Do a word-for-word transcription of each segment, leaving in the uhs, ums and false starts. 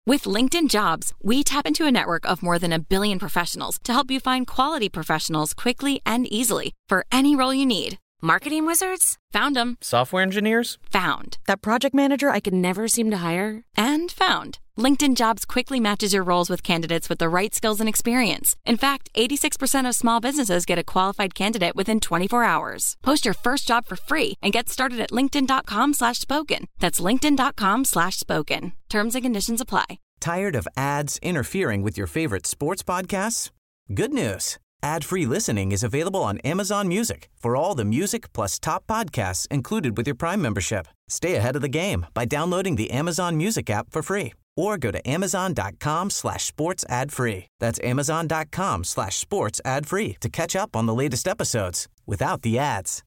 With LinkedIn Jobs, we tap into a network of more than a billion professionals to help you find quality professionals quickly and easily for any role you need. Marketing wizards? Found them. Software engineers? Found. That project manager I could never seem to hire? And found. LinkedIn Jobs quickly matches your roles with candidates with the right skills and experience. In fact, eighty-six percent of small businesses get a qualified candidate within twenty-four hours. Post your first job for free and get started at linkedin.com slash spoken. That's linkedin.com slash spoken. Terms and conditions apply. Tired of ads interfering with your favorite sports podcasts? Good news. Ad-free listening is available on Amazon Music for all the music plus top podcasts included with your Prime membership. Stay ahead of the game by downloading the Amazon Music app for free or go to amazon.com slash sports ad free. That's amazon.com slash sports ad free to catch up on the latest episodes without the ads.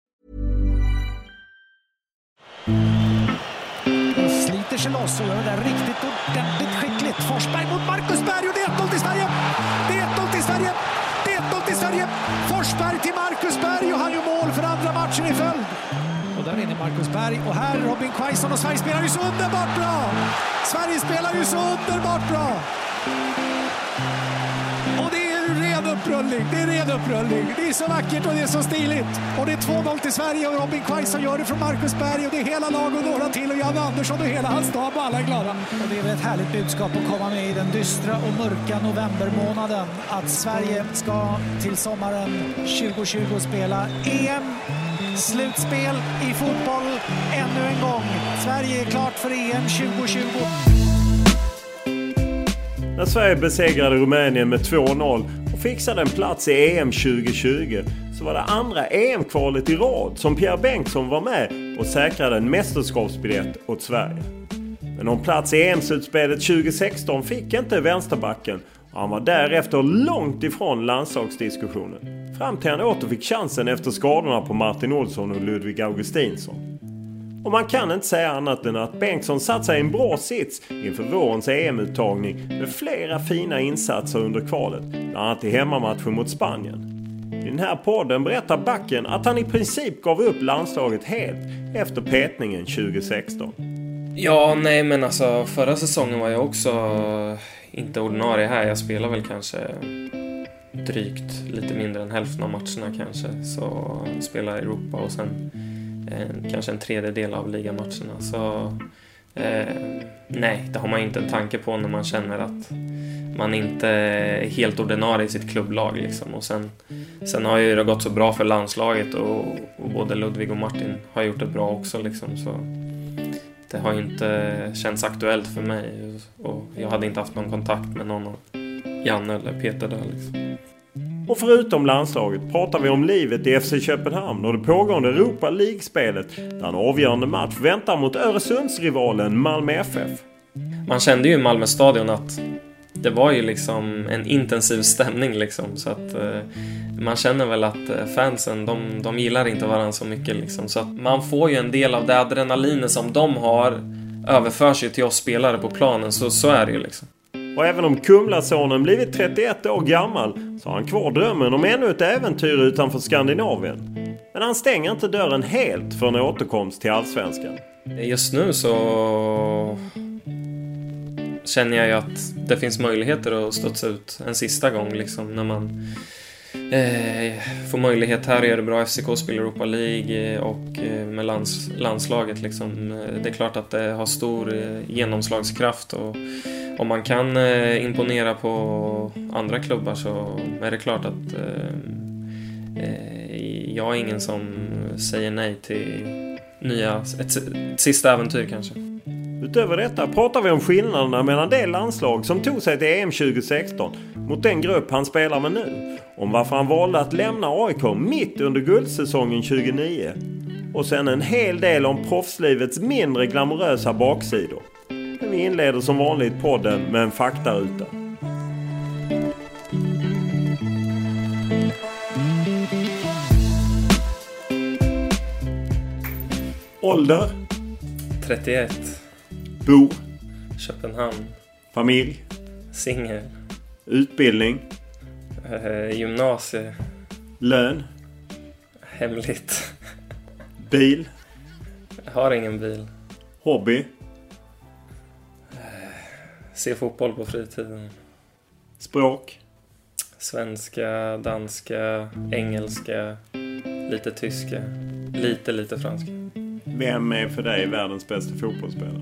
Sliter sig loss och gör det där riktigt ordentligt skickligt. Forsberg mot Marcus Berg och det är ett noll till Sverige. Det är ett noll till Sverige. Det är ett noll till Sverige. Forsberg till Marcus Berg och han gör mål för andra matchen i följd. Och där inne Marcus Berg och här Robin Quaison och Sverige spelar ju så underbart bra. Sverige spelar ju så underbart bra. Och det är ren upprullning, det är ren upprullning. Det är så vackert och det är så stiligt. Och det är två noll till Sverige och Robin Quaison gör det från Marcus Berg och det är hela lag och några till och Jan Andersson och hela hans stab och alla är glada. Och det är väl ett härligt budskap att komma med i den dystra och mörka novembermånaden att Sverige ska till sommaren tjugo tjugo spela E M. Slutspel i fotboll ännu en gång. Sverige är klart för E M tjugo tjugo. När Sverige besegrade Rumänien med två noll och fixade en plats i E M tjugo tjugo så var det andra E M-kvalet i rad som Pierre Bengtsson var med och säkrade en mästerskapsbiljett åt Sverige. Men någon plats i E M-slutspelet tjugo sexton fick inte vänsterbacken och han var därefter långt ifrån landslagsdiskussionen. Fram till han återfick chansen efter skadorna på Martin Olsson och Ludvig Augustinsson. Och man kan inte säga annat än att Bengtsson satt sig i en bra sits inför vårens E M-uttagning med flera fina insatser under kvalet, bland annat i hemmamatchen mot Spanien. I den här podden berättar backen att han i princip gav upp landslaget helt efter petningen tjugo sexton. Ja, nej men alltså förra säsongen var jag också inte ordinarie här. Jag spelar väl kanske drygt lite mindre än hälften av matcherna kanske. Så spelar i Europa och sen eh, kanske en tredjedel av ligamatcherna. Så eh, nej, det har man inte en tanke på när man känner att man inte är helt ordinarie i sitt klubblag liksom. Och sen, sen har ju det gått så bra för landslaget och, och både Ludvig och Martin har gjort det bra också liksom. Så det har inte känts aktuellt för mig och jag hade inte haft någon kontakt med någon av Janne eller Peter där liksom. Och förutom landslaget pratar vi om livet i F C Köpenhamn och det pågående Europa League-spelet där en avgörande match väntar mot Öresundsrivalen Malmö F F. Man kände ju i Malmö stadion att det var ju liksom en intensiv stämning liksom, så att eh, man känner väl att fansen de, de gillar inte varandra så mycket liksom, så att man får ju en del av det adrenalinen som de har överförs ju till oss spelare på planen, så, så är det ju liksom. Och även om Kumlasonen blivit trettioett år gammal så har han kvar drömmen om ännu ett äventyr utanför Skandinavien. Men han stänger inte dörren helt för en återkomst till Allsvenskan. Just nu så känner jag ju att det finns möjligheter att studsa ut en sista gång liksom, när man eh, får möjlighet här att göra det bra. F C K spelar Europa League och eh, med lands, landslaget liksom. Det är klart att det har stor eh, genomslagskraft och om man kan eh, imponera på andra klubbar så är det klart att eh, eh, jag är ingen som säger nej till nya, ett, ett sista äventyr kanske. Utöver detta pratar vi om skillnaderna mellan det landslag som tog sig till E M tjugo sexton mot den grupp han spelar med nu. Om varför han valde att lämna A I K mitt under guldsäsongen tjugonio. Och sen en hel del om proffslivets mindre glamorösa baksidor. Men vi inleder som vanligt podden med en faktaruta. Ålder? trettioett. Bo? Köpenhamn. Familj? Singel. Utbildning? Eh, gymnasie. Lön? Hemligt. Bil? Jag har ingen bil. Hobby? Eh, se fotboll på fritiden. Språk? Svenska, danska, engelska, lite tyska, lite, lite franska. Vem är för dig världens bästa fotbollsspelare?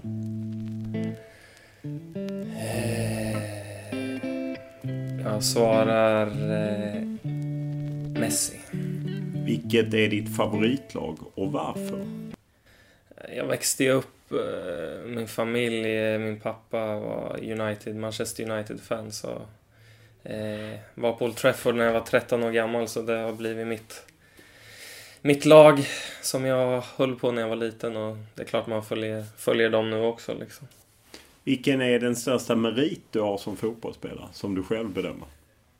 Jag svarar eh, Messi. Vilket är ditt favoritlag och varför? Jag växte upp, eh, min familj, min pappa var United, Manchester United-fan, så eh, var på Old Trafford när jag var tretton år gammal, så det har blivit mitt, mitt lag som jag höll på när jag var liten, och det är klart man följer, följer dem nu också liksom. Vilken är den största merit du har som fotbollsspelare, som du själv bedömer?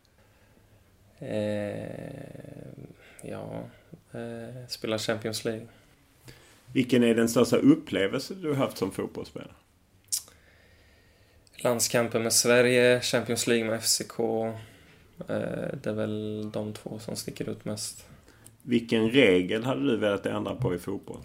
Eh, ja, eh, spela Champions League. Vilken är den största upplevelse du har haft som fotbollsspelare? Landskampen med Sverige, Champions League med F C K. Eh, det är väl de två som sticker ut mest. Vilken regel hade du velat ändra på i fotboll?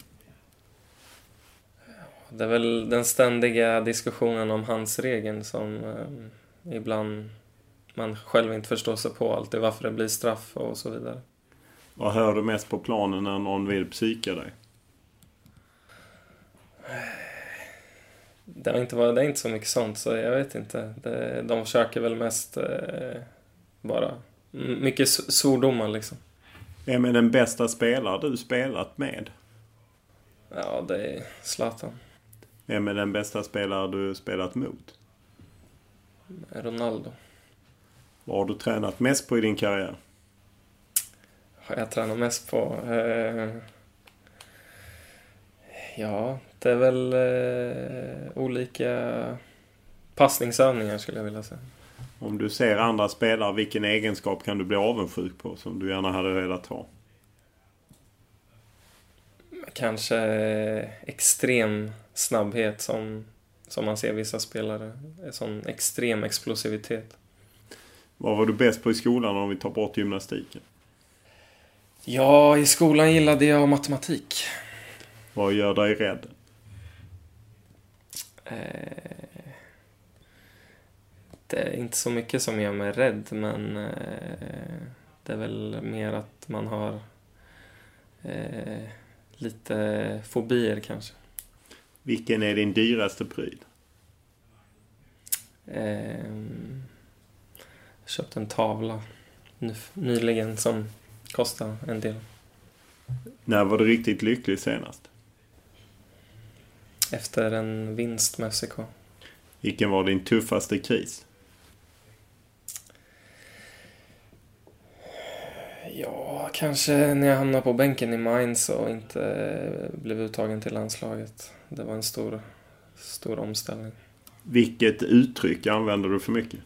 Det är väl den ständiga diskussionen om handsregeln som eh, ibland man själv inte förstår sig på alltid, varför det blir straff och så vidare. Vad hör du mest på planen när någon vill psyka dig? Det är inte, det är inte så mycket sånt, så jag vet inte. Det, de försöker väl mest eh, bara mycket svordomar liksom. Vem är den bästa spelare du spelat med? Ja, det är Zlatan. Vem är den bästa spelare du spelat mot? Ronaldo. Vad har du tränat mest på i din karriär? Har jag tränat mest på? Eh, ja, det är väl eh, olika passningsövningar skulle jag vilja säga. Om du ser andra spelare, vilken egenskap kan du bli avundsjuk på som du gärna hade velat ha? Kanske extrem snabbhet som, som man ser vissa spelare. En sån extrem explosivitet. Vad var du bäst på i skolan om vi tar bort gymnastiken? Ja, i skolan gillade jag matematik. Vad gör dig rädd? Eh, det är inte så mycket som gör mig rädd, men eh, det är väl mer att man har eh, lite fobier kanske. Vilken är din dyraste pryl? Eh, jag köpte en tavla ny, nyligen som kostar en del. När var du riktigt lycklig senast? Efter en vinst med F C K. Vilken var din tuffaste kris? Ja, kanske när jag hamnade på bänken i Mainz och inte blev uttagen till landslaget. Det var en stor, stor omställning. Vilket uttryck använder du för mycket?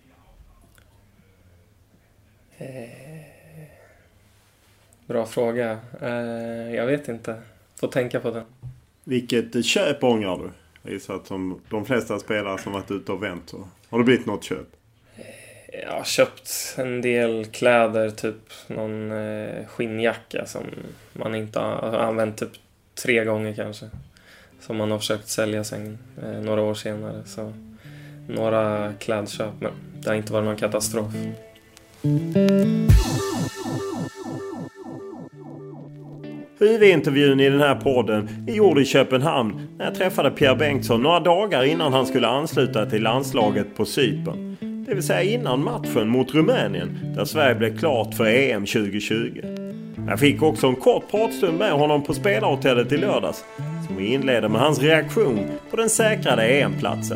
Eh, bra fråga. Eh, jag vet inte. Får tänka på det. Vilket köp ångrar du? Det är så att som de flesta spelare som varit ute och vänt, så har det blivit något köp? Jag har köpt en del kläder, typ någon eh, skinnjacka som man inte har använt typ tre gånger kanske. Som man har försökt sälja sen eh, några år senare. Så några klädköp, men det har inte varit någon katastrof. Huvudintervjun i den här podden är gjord i Köpenhamn när jag träffade Pierre Bengtsson några dagar innan han skulle ansluta till landslaget på Cypern. Det vill säga innan matchen mot Rumänien där Sverige blev klart för E M tjugo tjugo. Jag fick också en kort pratstund med honom på spelarhotellet i lördags som vi inledde med hans reaktion på den säkrade E M-platsen.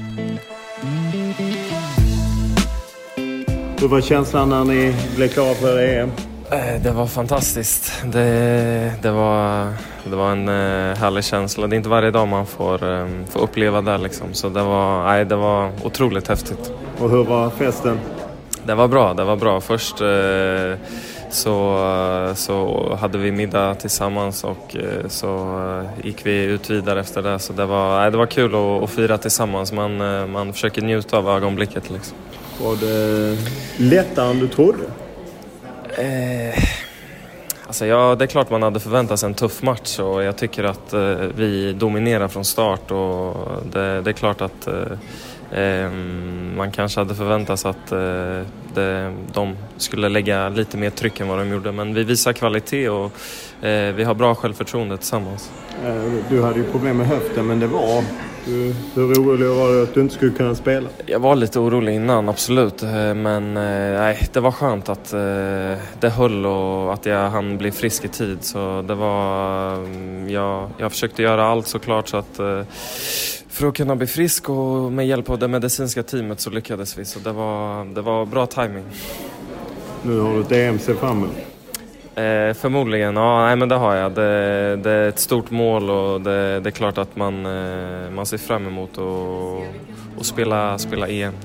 Hur var känslan när ni blev klara för E M? Det var fantastiskt. Det, det, var, det var en härlig känsla. Det är inte varje dag man får, får uppleva det liksom. Så det var, nej, det var otroligt häftigt. Och hur var festen? Det var bra, det var bra. Först så, så hade vi middag tillsammans och så gick vi ut vidare efter det. Så det var, nej, det var kul att, att fira tillsammans. Man, man försöker njuta av ögonblicket liksom. Var det lättare än du trodde? Eh, alltså ja, det är klart man hade förväntat sig en tuff match och jag tycker att eh, vi dominerar från start och det, det är klart att eh, eh, man kanske hade förväntat sig att eh, det, de skulle lägga lite mer tryck än vad de gjorde. Men vi visar kvalitet och eh, vi har bra självförtroende tillsammans. Du hade ju problem med höften, men det var... Du, hur orolig var du att du inte skulle kunna spela? Jag var lite orolig innan, absolut. Men nej, det var skönt att eh, det höll och att jag hann bli frisk i tid. Så det var... Jag, jag försökte göra allt såklart så att... Eh, för att kunna bli frisk, och med hjälp av det medicinska teamet så lyckades vi. Så det var, det var bra timing. Nu har du ett E M C framme. Eh, förmodligen, ja, nej, men det har jag. Det, det är ett stort mål och det, det är klart att man, eh, man ser fram emot och, och spela, spela E M.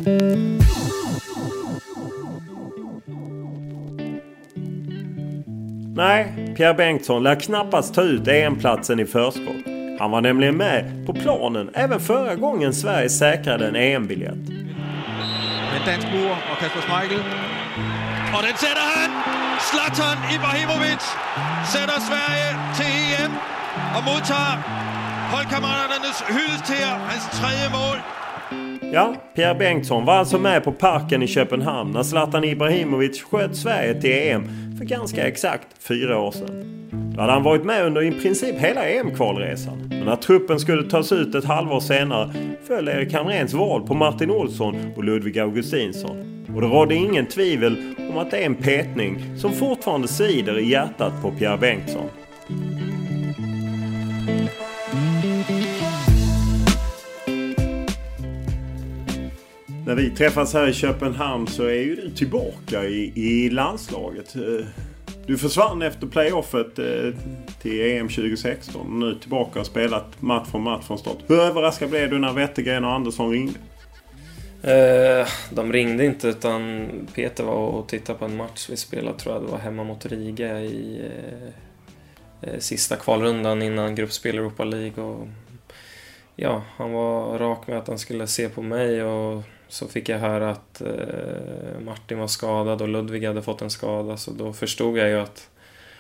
Nej, Pierre Bengtsson lär knappast ta ut E M-platsen i förskott. Han var nämligen med på planen även förra gången Sverige säkrade en E M-biljett. Men dansk mur och Kasper Schmeichel. Och den sätter han! Zlatan Ibrahimovic sätter Sverige till E M och mottar holdkammeraternas hyllest här, hans tredje mål. Ja, Pierre Bengtsson var alltså med på Parken i Köpenhamn när Zlatan Ibrahimovic sköt Sverige till E M för ganska exakt fyra år sedan. Då hade han varit med under i princip hela E M-kvalresan. Men när truppen skulle tas ut ett halvår senare föll Erik Hamréns val på Martin Olsson och Ludvig Augustinsson. Och det rådde ingen tvivel om att det är en petning som fortfarande svider i hjärtat på Pierre Bengtsson. När vi träffas här i Köpenhamn så är ju du tillbaka i, i landslaget. Du försvann efter playoffet till E M tjugo sexton och nu tillbaka och spelat match för match från start. Hur överraskad blev du när Wettergren och Andersson ringde? Eh, de ringde inte, utan Peter var och tittade på en match vi spelade, tror jag det var hemma mot Riga i eh, sista kvalrundan innan gruppspel Europa League. Och ja, han var rak med att han skulle se på mig, och så fick jag höra att eh, Martin var skadad och Ludvig hade fått en skada, så då förstod jag ju att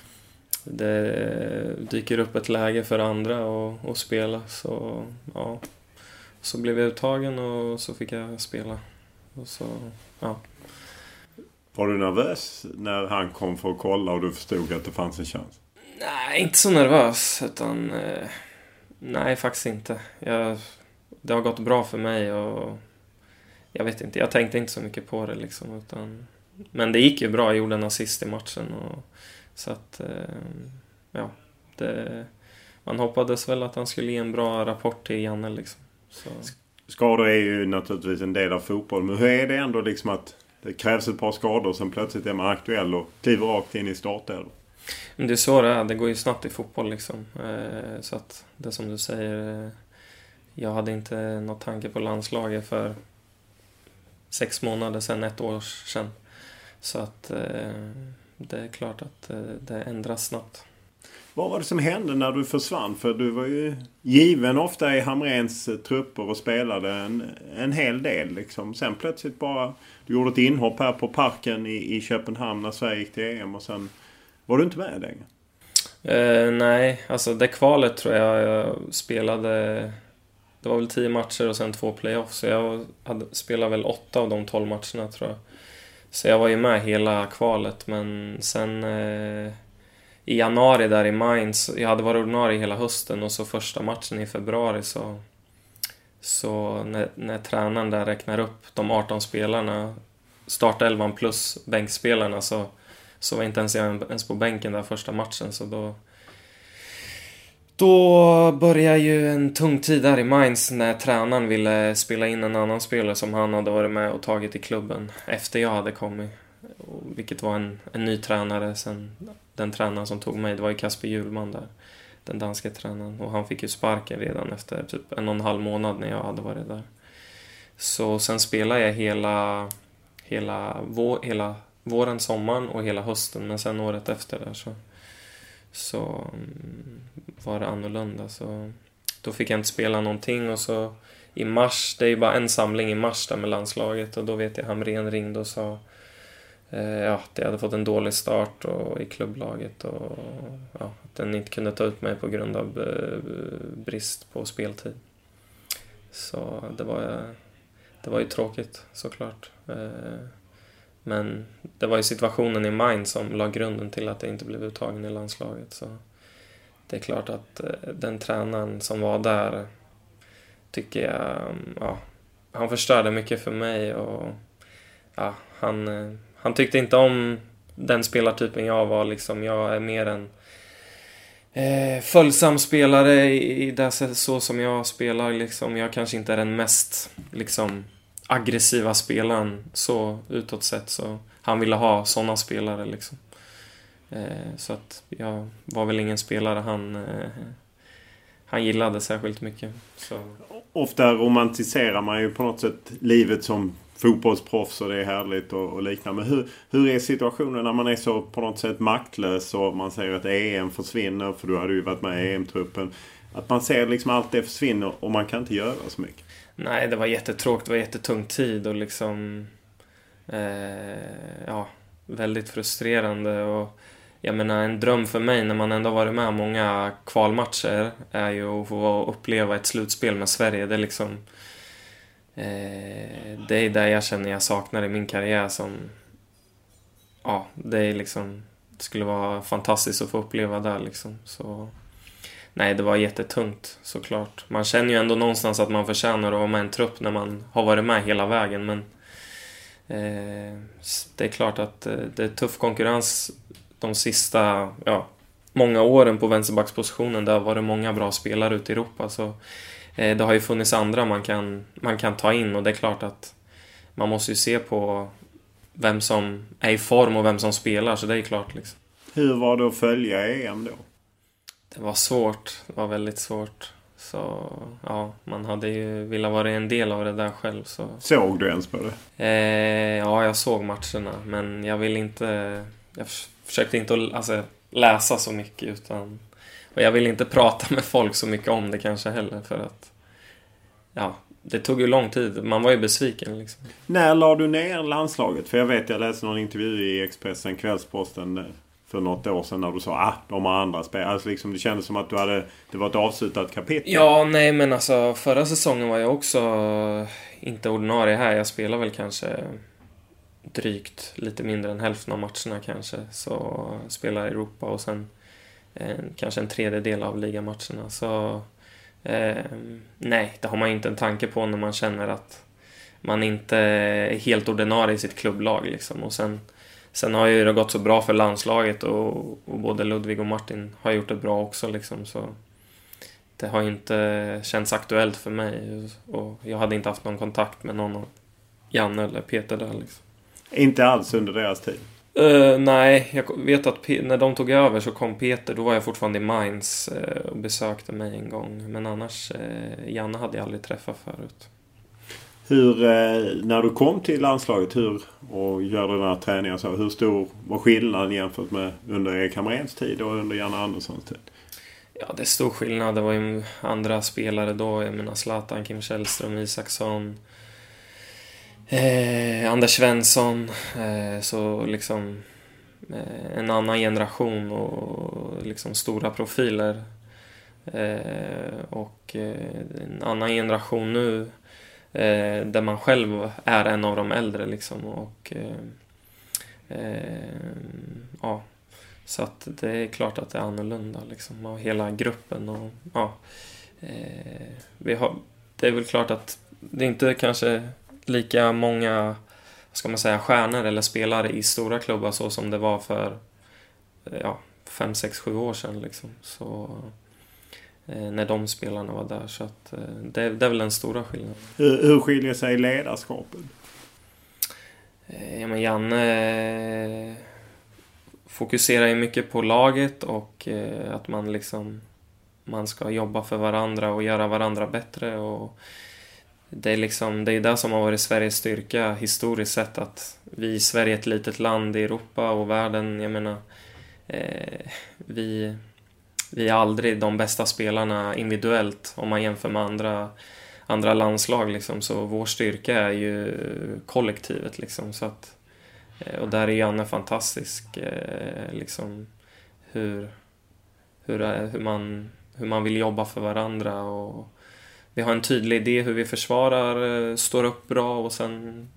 det dyker upp ett läge för andra och, och spela. Så ja, så blev jag uttagen och så fick jag spela. Och så, ja. Var du nervös när han kom för att kolla och du förstod att det fanns en chans? Nej, inte så nervös, utan eh, nej, faktiskt inte. Jag, det har gått bra för mig och jag vet inte, jag tänkte inte så mycket på det liksom, utan, men det gick ju bra, jag gjorde en assist i matchen och, så att eh, ja, det, man hoppades väl att han skulle ge en bra rapport till Janne liksom. Så. Skador är ju naturligtvis en del av fotboll, men hur är det ändå liksom att det krävs ett par skador och sen plötsligt är man aktuell och kliver rakt in i startelvan? Men det är så det är, det går ju snabbt i fotboll liksom, eh, så att det som du säger, eh, jag hade inte något tanke på landslaget för sex månader sedan, ett år sedan, så att eh, det är klart att eh, det ändras snabbt. Vad var det som hände när du försvann? För du var ju given ofta i Hamréns trupper och spelade en, en hel del. Liksom. Sen plötsligt bara, du gjorde ett inhopp här på Parken i, i Köpenhamn när Sverige gick till E M och sen var du inte med längre. Eh, nej, alltså det kvalet tror jag jag spelade, det var väl tio matcher och sen två playoffs. Så jag hade, spelade väl åtta av de tolv matcherna tror jag. Så jag var ju med hela kvalet, men sen... Eh, i januari där i Mainz, jag hade varit ordinarie hela hösten och så första matchen i februari så, så när, när tränaren där räknar upp de arton spelarna, startelvan plus bänkspelarna, så, så var inte ens jag ens på bänken där första matchen, så då då började ju en tung tid där i Mainz när tränaren ville spela in en annan spelare som han hade varit med och tagit i klubben efter jag hade kommit, vilket var en, en ny tränare sen den tränaren som tog mig. Det var ju Kasper Hjulman där, den danska tränaren, och han fick ju sparken redan efter typ en och en halv månad när jag hade varit där. Så sen spelade jag hela hela, vår, hela våren, sommaren och hela hösten, men sen året efter där så, så var det annorlunda, så då fick jag inte spela någonting, och så i mars, det är ju bara en samling i mars där med landslaget, och då vet jag Hamrén ringde och sa ja, att jag hade fått en dålig start och, i klubblaget, och ja, att den inte kunde ta ut mig på grund av brist på speltid. Så det var, det var ju tråkigt såklart. Men det var ju situationen i Mainz som la grunden till att det inte blev uttagen i landslaget. Så det är klart att den tränaren som var där tycker jag, ja, han förstörde mycket för mig. Och ja, han, han tyckte inte om den spelartypen jag var. Liksom. Jag är mer en eh, följsam spelare i, i det så som jag spelar. Liksom. Jag kanske inte är den mest liksom, aggressiva spelaren så utåt sett. Så han ville ha sådana spelare. Liksom. Eh, så att jag var väl ingen spelare han... Eh, Han gillade särskilt mycket. Så. Ofta romantiserar man ju på något sätt livet som fotbollsproffs och det är härligt och, och liknande. Men hur, hur är situationen när man är så på något sätt maktlös och man säger att E M försvinner, för du hade ju varit med i E M-truppen. Att man ser liksom allt det försvinner och man kan inte göra så mycket. Nej, det var jättetråkigt. Det var jättetung tid och liksom eh, ja, väldigt frustrerande. Och jag menar, en dröm för mig när man ändå varit med många kvalmatcher är ju att få uppleva ett slutspel med Sverige. Det är liksom eh, det är det jag känner jag saknar i min karriär som ja, det är liksom det skulle vara fantastiskt att få uppleva där liksom. Så nej, det var jättetungt såklart. Man känner ju ändå någonstans att man förtjänar att vara med en trupp när man har varit med hela vägen, men eh, det är klart att eh, det är tuff konkurrens de sista ja, många åren på vänsterbackspositionen. Där var det många bra spelare ute i Europa, så eh, det har ju funnits andra man kan, man kan ta in, och det är klart att man måste ju se på vem som är i form och vem som spelar, så det är klart liksom. Hur var det att följa E M då? Det var svårt, det var väldigt svårt. Så ja, man hade ju velat vara en del av det där själv. Så. Såg du ens på det? Eh, ja, jag såg matcherna, men jag vill inte... Jag försökte inte alltså, läsa så mycket, utan... Och jag vill inte prata med folk så mycket om det kanske heller, för att... Ja, det tog ju lång tid. Man var ju besviken liksom. När la du ner landslaget? För jag vet, jag läste någon intervju i Expressen, Kvällsposten... för något år sedan när du sa ah, de har andra spel. Alltså liksom, det kändes som att du hade, det var ett avslutat kapitel. Ja, nej, men alltså förra säsongen var jag också inte ordinarie här. Jag spelade väl kanske drygt lite mindre än hälften av matcherna kanske. Så spelade i Europa och sen en, kanske en tredjedel av ligamatcherna. Så eh, nej, det har man inte en tanke på när man känner att man inte är helt ordinarie i sitt klubblag liksom. Och sen Sen har ju det gått så bra för landslaget, och, och både Ludvig och Martin har gjort det bra också liksom, så det har inte känts aktuellt för mig, och jag hade inte haft någon kontakt med någon av Janne eller Peter där liksom. Inte alls under deras tid? Uh, nej, jag vet att Pe- när de tog över så kom Peter, då var jag fortfarande i Mainz uh, och besökte mig en gång, men annars uh, Janne hade jag aldrig träffat förut. Hur, när du kom till landslaget hur, och gör den här träningen, så hur stor var skillnaden jämfört med under Erik Hamréns tid och under Janne Anderssons tid? Ja, det är stor skillnad. Det var ju andra spelare då. Jag menar Zlatan, Kim Källström, Isaksson, eh, Anders Svensson. Eh, så liksom eh, en annan generation och liksom stora profiler. Eh, och eh, en annan generation nu. Eh, där man själv är en av de äldre liksom, och eh, eh, ja, så att det är klart att det är annorlunda liksom, och hela gruppen och ja, eh, vi har, det är väl klart att det är inte kanske lika många, vad ska man säga, stjärnor eller spelare i stora klubbar så som det var för ja, fem, sex, sju år sedan liksom, så när de spelarna var där, så att det, det är väl den stora skillnaden. Hur, hur skiljer sig ledarskapet? Ja, men Janne fokuserar ju mycket på laget och att man liksom man ska jobba för varandra och göra varandra bättre, och det är liksom det är det som har varit Sveriges styrka historiskt sett, att vi i Sverige är ett litet land i Europa och världen, jag menar eh, vi Vi är aldrig de bästa spelarna individuellt om man jämför med andra, andra landslag liksom. Så vår styrka är ju kollektivet liksom. Så att, och där är Janne fantastisk liksom, hur, hur, hur, man, hur man vill jobba för varandra, och vi har en tydlig idé hur vi försvarar, står upp bra och sen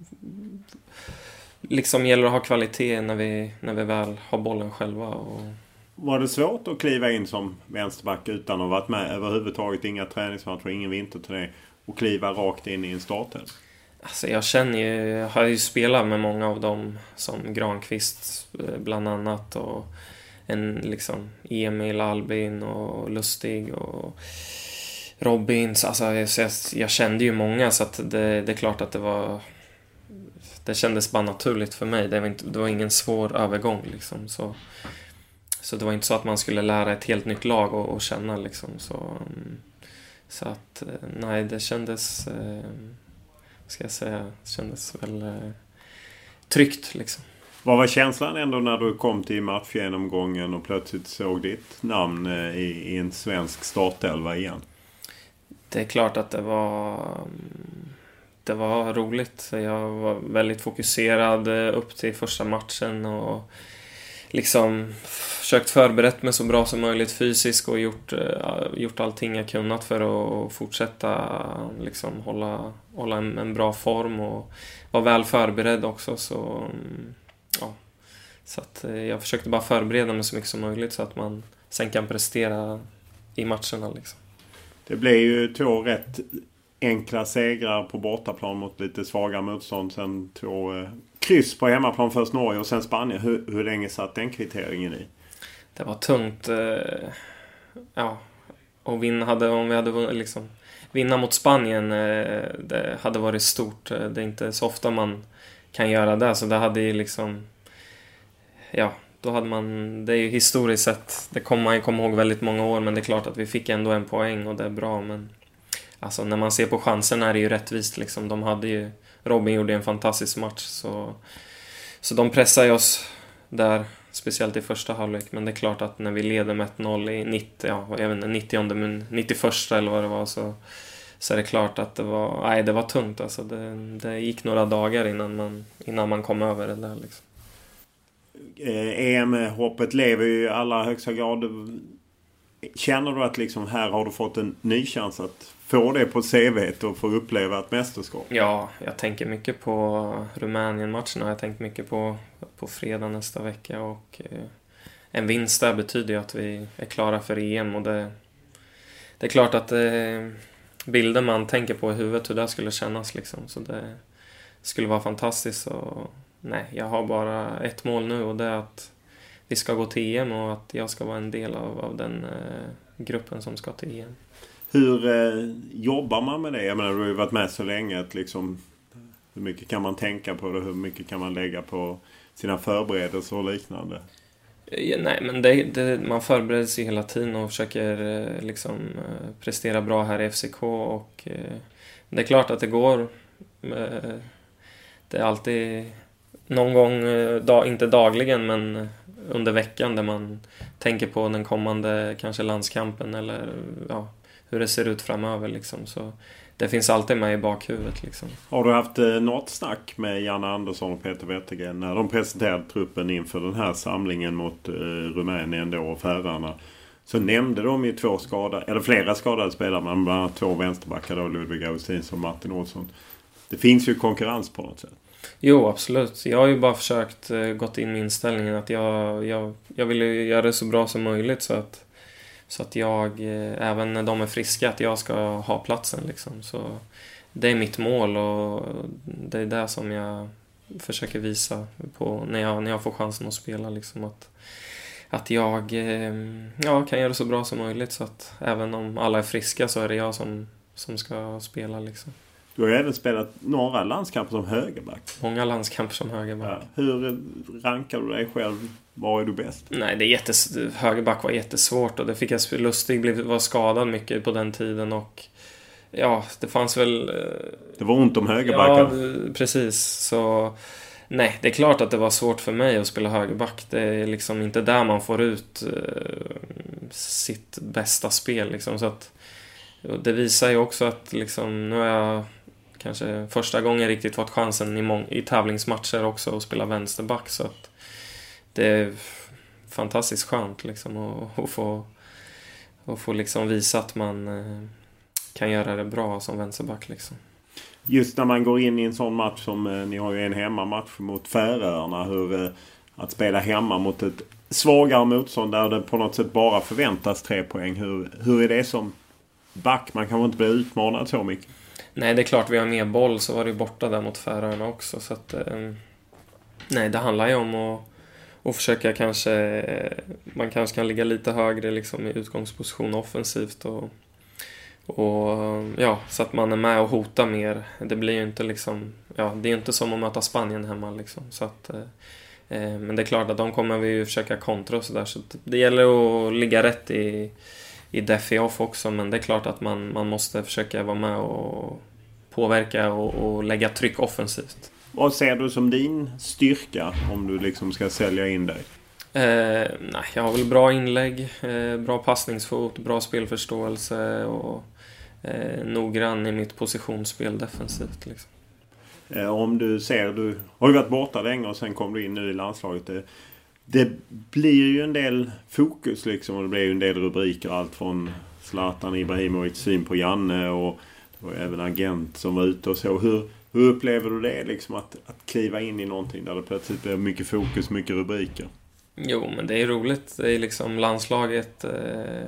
liksom gäller det att ha kvalitet när vi, när vi väl har bollen själva. Och... Var det svårt att kliva in som vänsterback utan att ha varit med överhuvudtaget, inga träningsmatcher, ingen vinterturné, och kliva rakt in i en startelva? Alltså jag känner ju, jag har ju spelat med många av dem, som Granqvist bland annat, och en liksom Emil, Albin och Lustig och Robin. Alltså jag, jag kände ju många, så att det, det är klart att det var, det kändes bara naturligt för mig. Det var, inte, det var ingen svår övergång liksom, så, så det var inte så att man skulle lära ett helt nytt lag och, och känna liksom, så, så att nej, det kändes eh, ska jag säga, det kändes väl eh, tryggt liksom. Vad var känslan ändå när du kom till matchgenomgången och plötsligt såg ditt namn eh, i, i en svensk startelva igen? Det är klart att det var det var roligt. Jag var väldigt fokuserad upp till första matchen och liksom försökt förberett mig så bra som möjligt fysiskt och gjort, gjort allting jag kunnat för att fortsätta liksom hålla, hålla en, en bra form och vara väl förberedd också. Så, ja. Så att jag försökte bara förbereda mig så mycket som möjligt så att man sen kan prestera i matcherna liksom. Det blev ju två rätt enkla segrar på bortaplan mot lite svaga motstånd. Sen två eh, kryss på hemmaplan, först Norge och sen Spanien. Hur, hur länge satt den kvitteringen i? Det var tungt. Eh, ja, och vinna hade, om vi hade liksom, vinna mot Spanien, eh, det hade varit stort. Det är inte så ofta man kan göra det. Så det hade ju liksom, ja, då hade man, det är ju historiskt sett, det kommer man ju komma ihåg väldigt många år, men det är klart att vi fick ändå en poäng och det är bra, men alltså när man ser på chanserna är det ju rättvist liksom. De hade ju, Robin gjorde en fantastisk match, så, så de pressar ju oss där, speciellt i första halvlek, men det är klart att när vi leder med ett noll i nittio, ja, jag vet inte, nittionde men nittioförsta eller vad det var, så, så är det klart att det var, nej, det var tungt alltså. Det, det gick några dagar innan man, innan man kom över det där liksom. E M-hoppet lever ju i allra högsta grad. Känner du att liksom här har du fått en ny chans att få det på C V:t och få uppleva ett mästerskap? Ja, jag tänker mycket på Rumänien-matcherna. Jag har tänkt mycket på, på fredag nästa vecka. Och eh, en vinst där betyder ju att vi är klara för E M. Och det, det är klart att eh, bilden man tänker på i huvudet, hur det skulle kännas liksom. Så det skulle vara fantastiskt. Och nej, jag har bara ett mål nu, och det är att vi ska gå till E M och att jag ska vara en del av, av den eh, gruppen som ska till E M. Hur eh, jobbar man med det? Jag menar, du har ju varit med så länge. Att liksom, hur mycket kan man tänka på det? Hur mycket kan man lägga på sina förberedelser och liknande? Ja, nej, men det, det, man förbereder sig hela tiden och försöker eh, liksom, eh, prestera bra här i F C K. Och eh, det är klart att det går. Eh, det är alltid någon gång, dag, inte dagligen, men under veckan där man tänker på den kommande kanske landskampen eller ja, hur det ser ut framöver liksom. Så det finns alltid med i bakhuvudet liksom. Har du haft eh, något snack med Janne Andersson och Peter Wettergren när de presenterade truppen inför den här samlingen mot eh, Rumänien då och Färöarna? Så nämnde de ju två skadade, eller flera skadade spelare, men bland annat två vänsterbackar då, Ludvig Augustinsson och Martin Olsson. Det finns ju konkurrens på något sätt. Jo, absolut. Jag har ju bara försökt uh, gått in med inställningen att jag, jag, jag vill ju göra det så bra som möjligt, så att, så att jag, uh, även när de är friska, att jag ska ha platsen liksom. Så det är mitt mål, och det är det som jag försöker visa på när jag, när jag får chansen att spela liksom, att, att jag uh, ja, kan göra det så bra som möjligt, så att även om alla är friska så är det jag som, som ska spela liksom. Du har ju även spelat några landskamper som högerback. Många landskamper som högerback. Ja. Hur rankar du dig själv? Var är du bäst? Nej, det är jättes... högerback var jättesvårt, och det fick jag spela. Lustig blev, var skadad mycket på den tiden, och ja, det fanns väl... Det var ont om högerbackar. Ja, precis. Så nej, det är klart att det var svårt för mig att spela högerback. Det är liksom inte där man får ut uh, sitt bästa spel liksom. Så att det visar ju också att liksom, nu har jag kanske första gången riktigt fått chansen i, mång- i tävlingsmatcher också att spela vänsterback, så att det är fantastiskt skönt liksom att, att få, att få liksom visa att man, kan göra det bra som vänsterback liksom. Just när man går in i en sån match som eh, ni har ju en hemmamatch mot Färöarna, hur eh, att spela hemma mot ett svagare motstånd där det på något sätt bara förväntas tre poäng. Hur, hur är det som back? Man kan väl inte bli utmanad så mycket? Nej, det är klart vi har mer boll, så var det borta där mot Färöarna också. Så att, eh, nej, det handlar ju om att, att försöka kanske... Eh, man kanske kan ligga lite högre liksom, i utgångsposition offensivt. Och, och ja, så att man är med och hotar mer. Det blir ju inte liksom... Ja, det är inte som att möta Spanien hemma liksom. Så att... Eh, Men det är klart att de kommer vi ju försöka kontra och sådär. Så det gäller att ligga rätt i, i def off också. Men det är klart att man, man måste försöka vara med och påverka och, och lägga tryck offensivt. Vad ser du som din styrka om du liksom ska sälja in dig? Eh, nej, jag har väl bra inlägg, eh, bra passningsfot, bra spelförståelse och eh, noggrann i mitt positionsspel defensivt liksom. Om du ser, du har ju varit borta länge och sen kom du in nu i landslaget. Det, det blir ju en del fokus liksom, och det blir ju en del rubriker. Allt från Zlatan Ibrahimovic syn på Janne och det var även agent som var ute och så. Hur, hur upplever du det liksom, att, att kliva in i någonting där det plötsligt blir mycket fokus, mycket rubriker? Jo, men det är roligt. Det är liksom landslaget... Eh...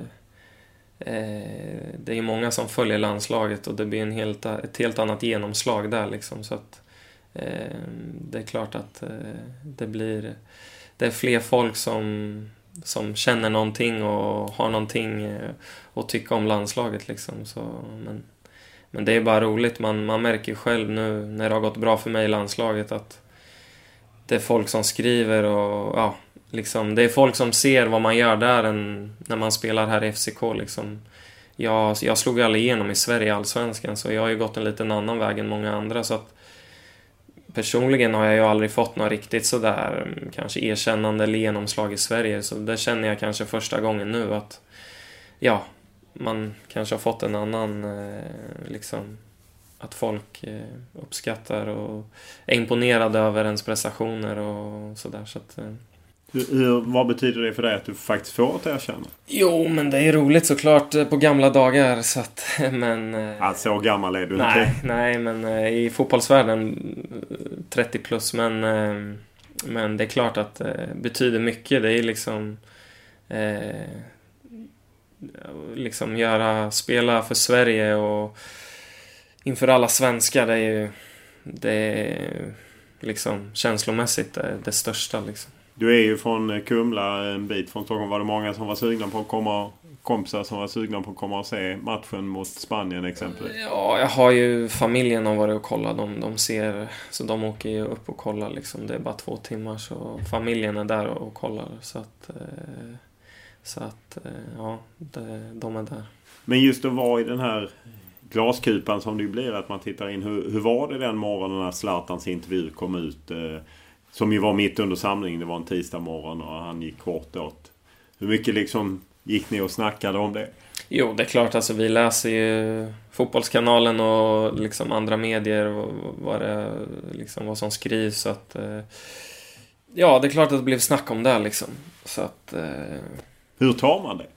Det är ju många som följer landslaget och det blir en helt, ett helt annat genomslag där liksom, så att eh, det är klart att eh, det blir det är fler folk som, som känner någonting och har någonting eh, att tycka om landslaget liksom, så, men, men det är bara roligt. Man, man märker själv nu när det har gått bra för mig i landslaget att det är folk som skriver och ja, liksom, det är folk som ser vad man gör där än när man spelar här i F C K liksom. Jag, jag slog aldrig igenom i Sverige i Allsvenskan, så jag har ju gått en liten annan väg än många andra, så att personligen har jag ju aldrig fått något riktigt sådär kanske erkännande eller genomslag i Sverige, så det känner jag kanske första gången nu att ja, man kanske har fått en annan eh, liksom, att folk eh, uppskattar och är imponerade över ens prestationer och sådär, så att eh, Hur, hur, vad betyder det för dig att du faktiskt får att erkänna? Jo, men det är roligt såklart på gamla dagar, så att, men... Ja, så gammal är du nej, inte. Nej, men i fotbollsvärlden trettio plus, men, men det är klart att det betyder mycket. Det är liksom... Eh, liksom göra, spela för Sverige och inför alla svenskar, det är ju... Det är liksom känslomässigt det, det största liksom. Du är ju från Kumla, en bit från Stockholm. Var det många som var sugna på att komma, kompisar som var sugna på att komma och se matchen mot Spanien exempelvis? Ja, jag har ju familjen har varit och kollat. De, de ser, så de åker ju upp och kollar liksom. Det är bara två timmar, så familjen är där och kollar. Så att, så att ja, det, de är där. Men just att vara i den här glaskupan som det blir, att man tittar in. Hur, hur var det den morgonen när Zlatans intervju kom ut? Som ju var mitt under samlingen, det var en tisdag morgon och han gick kort åt. Hur mycket liksom gick ni och snackade om det? Jo, det är klart, alltså vi läser ju Fotbollskanalen och liksom andra medier och vad, det, liksom vad som skrivs, så att ja, det är klart att det blev snack om det liksom. Så att hur tar man det?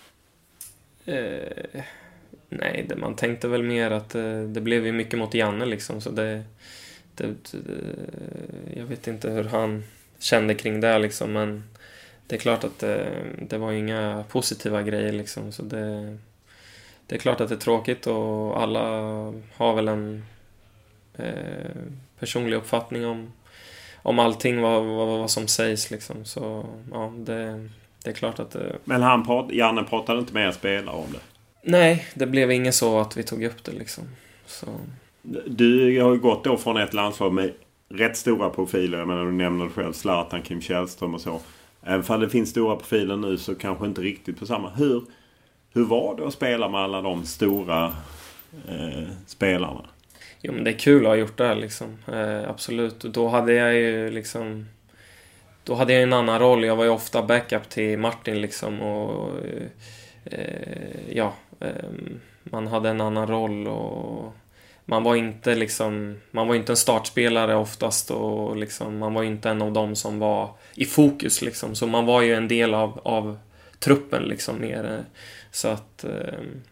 Eh, nej, det, man tänkte väl mer att det, det blev ju mycket mot Janne liksom, så det Det, det, jag vet inte hur han kände kring det liksom, men det är klart att det, det var inga positiva grejer liksom, så det, det är klart att det är tråkigt och alla har väl en eh, personlig uppfattning om, om allting vad, vad, vad som sägs liksom, så ja, det, det är klart att det... Men han prat, Janne pratade inte med spelare om det? Nej, det blev inget så att vi tog upp det liksom, så... Du har ju gått då från ett landslag med rätt stora profiler. Jag menar, du nämner själv Zlatan, Kim Källström och så. Även om det finns stora profiler nu så kanske inte riktigt på samma. Hur, hur var det att spela med alla de stora eh, spelarna? Jo, men det är kul att ha gjort det här liksom. Eh, absolut. Då hade jag ju liksom... Då hade jag en annan roll. Jag var ju ofta backup till Martin liksom. Och eh, ja, eh, man hade en annan roll och... Man var inte liksom, man var inte en startspelare oftast och liksom, man var inte en av dem som var i fokus liksom, så man var ju en del av, av truppen liksom mer, så att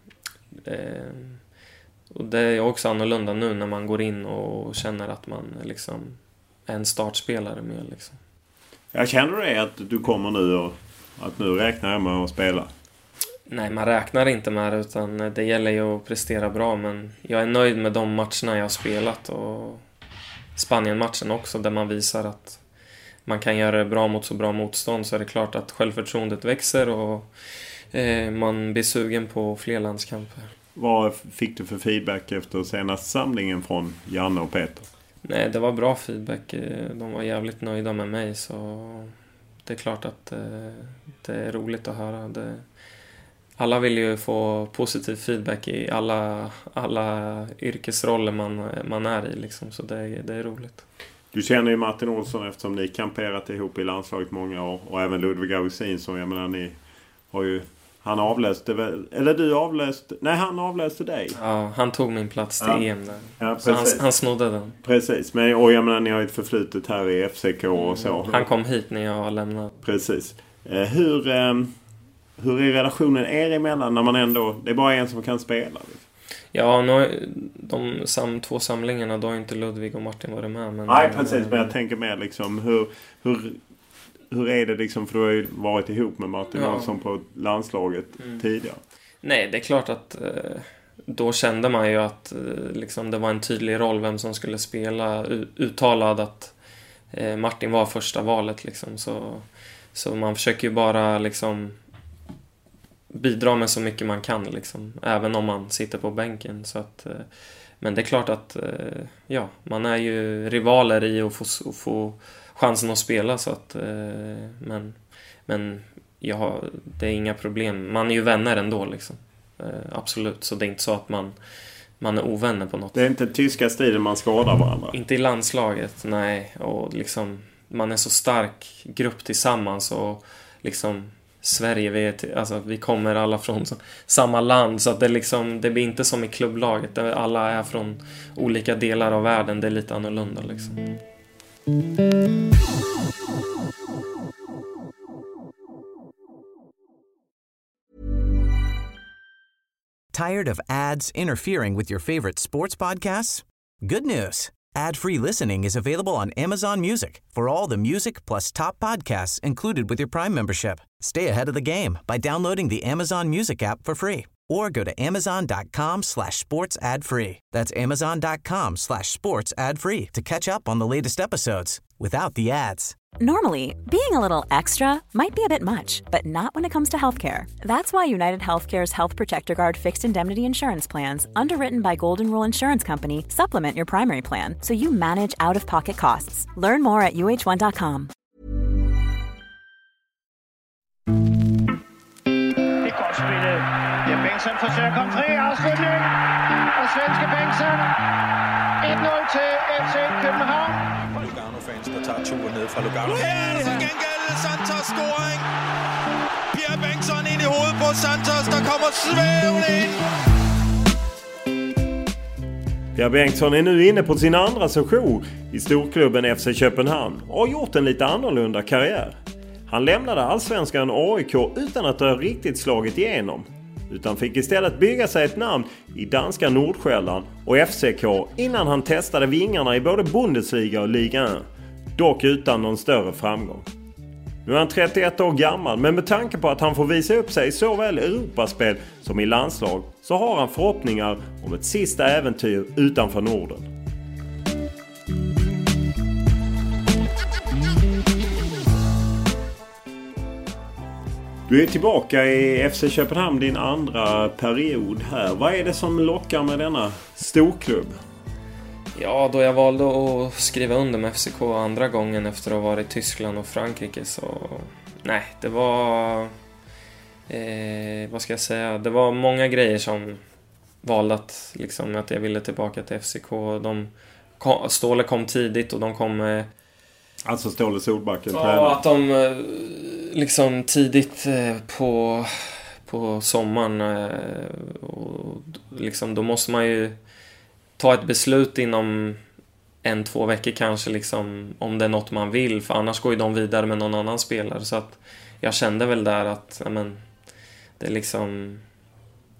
Eh, och det är också annorlunda nu när man går in och känner att man liksom är en startspelare med liksom. Jag känner det att du kommer nu och att nu räknar jag med att spela. Nej, man räknar inte med det, utan det gäller ju att prestera bra, men jag är nöjd med de matcherna jag har spelat, och Spanien-matchen också, där man visar att man kan göra det bra mot så bra motstånd, så är det klart att självförtroendet växer och eh, man blir sugen på fler landskamper. Vad fick du för feedback efter senaste samlingen från Janne och Peter? Nej, det var bra feedback. De var jävligt nöjda med mig, så det är klart att eh, det är roligt att höra. Det, alla vill ju få positiv feedback i alla, alla yrkesroller man, man är i liksom, så det, det är roligt. Du känner ju Martin Olsson eftersom ni kamperat ihop i landslaget många år, och även Ludvig Augustin, som jag menar ni har ju, han avläste väl, eller du avläste, nej han avläste dig. Ja, han tog min plats till ja. E M där. Ja, så han, han snodde den. Precis, men och jag menar ni har ju ett förflutet här i F C K och så. Mm. Han kom hit när jag har lämnat. Precis. Eh, hur, eh, hur är relationen er emellan när man ändå, det är bara en som kan spela? Liksom? Ja, nu, de sam, två samlingarna, då har inte Ludvig och Martin varit med. Men, nej, precis, men jag tänker mer liksom, hur, hur, hur är det liksom, för du har ju varit ihop med Martin ja. Olsson på landslaget mm. tidigare. Nej, det är klart att eh, då kände man ju att eh, liksom, det var en tydlig roll vem som skulle spela, uttalad att eh, Martin var första valet liksom, så, så man försöker ju bara liksom bidra med så mycket man kan liksom, även om man sitter på bänken, så att, eh, men det är klart att eh, ja, man är ju rivaler i att få, att få chansen att spela, så att eh, men, men ja, det är inga problem, man är ju vänner ändå liksom, eh, absolut, så det är inte så att man man är ovänner på något. Det är inte tyska striden man skadar varandra. Inte i landslaget, nej, och liksom man är så stark grupp tillsammans, och liksom Sverige, vi, är, alltså, vi kommer alla från så, samma land, så att det, liksom, det blir inte som i klubblaget där alla är från olika delar av världen, det är lite annorlunda liksom. Tired of ads interfering with your favorite sports podcasts? Good news. Ad-free listening is available on Amazon Music for all the music plus top podcasts included with your Prime membership. Stay ahead of the game by downloading the Amazon Music app for free or go to amazon.com slash sports ad free. That's amazon.com slash sports ad free to catch up on the latest episodes without the ads. Normally, being a little extra might be a bit much, but not when it comes to healthcare. That's why United Healthcare's Health Protector Guard fixed indemnity insurance plans, underwritten by Golden Rule Insurance Company, supplement your primary plan so you manage out-of-pocket costs. Learn more at u h one dot com. Det er godt spillet. Ja, Bengtsson forsøger at komme fri. Afslutning. Og svenske Bengtsson. et nul til F C København. Lugano-fans, der tager turen ned fra Lugano. Her er til gengæld Santos scoring. Pierre Bengtsson ind i hovedet på Santos, der kommer svævende ind. Pierre Bengtsson är nu inne på sin andra session i storklubben F C Köpenhamn och har gjort en lite annorlunda karriär. Han lämnade allsvenskan A I K utan att ha riktigt slagit igenom, utan fick istället bygga sig ett namn i danska Nordsjälland och F C K innan han testade vingarna i både Bundesliga och Liga ett, dock utan någon större framgång. Nu är han trettioett år gammal, men med tanke på att han får visa upp sig i såväl Europaspel som i landslag så har han förhoppningar om ett sista äventyr utanför Norden. Du är tillbaka i F C Köpenhamn, din andra period här. Vad är det som lockar med denna storklubb? Ja, då jag valde att skriva under med F C K andra gången efter att ha varit i Tyskland och Frankrike, så nej, det var eh, vad ska jag säga, det var många grejer som valde att, liksom, att jag ville tillbaka till F C K. De kom, Ståle kom tidigt och de kom eh, alltså Ståle Solbacken ja, tränare. att de eh, liksom tidigt eh, på på sommaren eh, och liksom då måste man ju ta ett beslut inom en, två veckor kanske, liksom, om det är något man vill, för annars går ju de vidare med någon annan spelare. Så att jag kände väl där att ja, men, det är liksom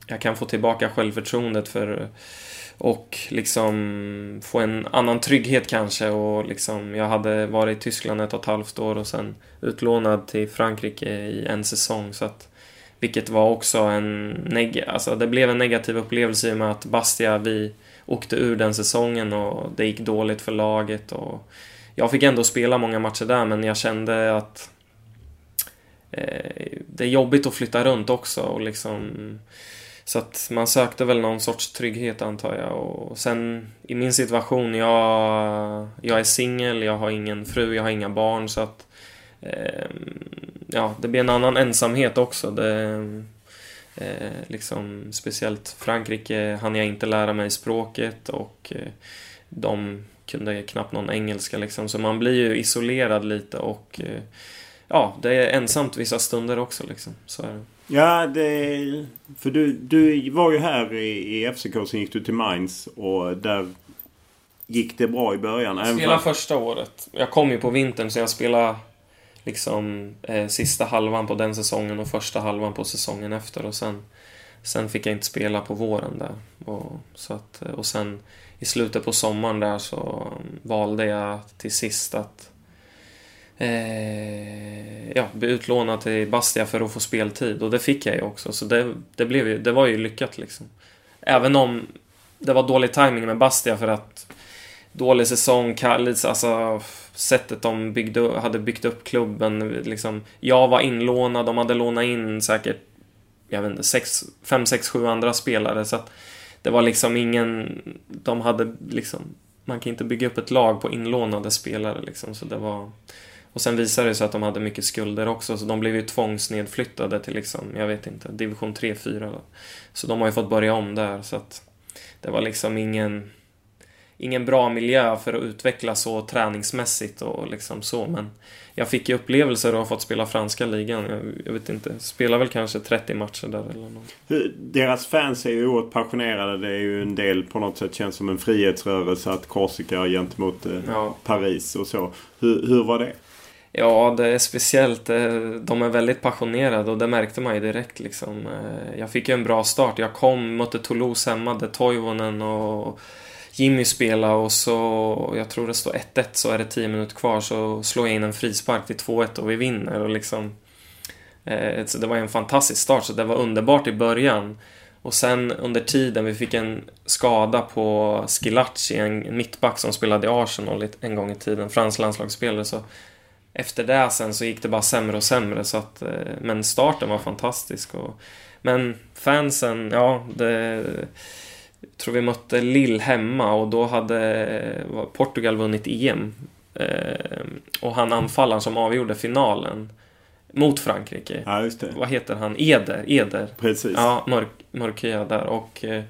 jag kan få tillbaka självförtroendet för och liksom få en annan trygghet kanske. Och liksom, jag hade varit i Tyskland ett och ett halvt år och sen utlånad till Frankrike i en säsong, så att, vilket var också en neg- alltså det blev en negativ upplevelse i och med att Bastia, vi åkte ur den säsongen och det gick dåligt för laget, och jag fick ändå spela många matcher där, men jag kände att eh, det är jobbigt att flytta runt också och liksom, så att man sökte väl någon sorts trygghet, antar jag. Och sen i min situation, jag, jag är singel, jag har ingen fru, jag har inga barn, så att eh, ja, det blir en annan ensamhet också. Det, eh, liksom, speciellt Frankrike hann jag inte lära mig språket, och eh, de kunde knappt någon engelska liksom, så man blir ju isolerad lite, och eh, ja, det är ensamt vissa stunder också liksom, så är det. Ja, det, för du, du var ju här i, i F C K, sen gick du till Mainz och där gick det bra i början. Jag spelade för... första året. Jag kom ju på vintern, så jag spelade liksom eh, sista halvan på den säsongen och första halvan på säsongen efter, och sen, sen fick jag inte spela på våren där. Och, så att, och sen i slutet på sommaren där så valde jag till sist att Eh, ja, bli utlånad till Bastia för att få speltid, och det fick jag ju också, så det, det, blev ju, det var ju lyckat liksom. Även om det var dålig timing med Bastia, för att dålig säsong, alltså sättet de byggde, hade byggt upp klubben liksom. Jag var inlånad, de hade lånat in säkert jag vet inte, sex, fem, sex, sju andra spelare, så att det var liksom ingen, de hade liksom, man kan inte bygga upp ett lag på inlånade spelare liksom, så det var. Och sen visade det sig att de hade mycket skulder också, så de blev ju tvångsnedflyttade till liksom, jag vet inte, division tre fyra. Så de har ju fått börja om där, så att det var liksom ingen ingen bra miljö för att utveckla så träningsmässigt och liksom så, men jag fick ju upplevelser och har fått spela franska ligan. Jag, jag vet inte, spelar väl kanske trettio matcher där eller något. Deras fans är ju oerhört passionerade. Det är ju en del, på något sätt känns som en frihetsrörelse att Korsika gentemot eh, ja. Paris och så. Hur, hur var det? Ja, det är speciellt. De är väldigt passionerade och det märkte man ju direkt liksom. Jag fick ju en bra start. Jag kom, mötte Toulouse hemma, där Toivonen och Jimmy spelade, och så, jag tror det står ett ett, så är det tio minuter kvar, så slår jag in en frispark till två ett och vi vinner, och liksom eh, så det var en fantastisk start, så det var underbart i början. Och sen under tiden, vi fick en skada på Skilacci, en mittback som spelade i Arsenal en gång i tiden, fransk landslagsspelare, så efter det sen så gick det bara sämre och sämre, så att, eh, men starten var fantastisk. Och, men fansen, ja, det, jag tror vi mötte Lille hemma, och då hade Portugal vunnit E M, eh, och han anfallaren som avgjorde finalen mot Frankrike, ja, just det. Vad heter han? Eder, Eder. Precis. Ja, mörk, mörkhyad där, och eh,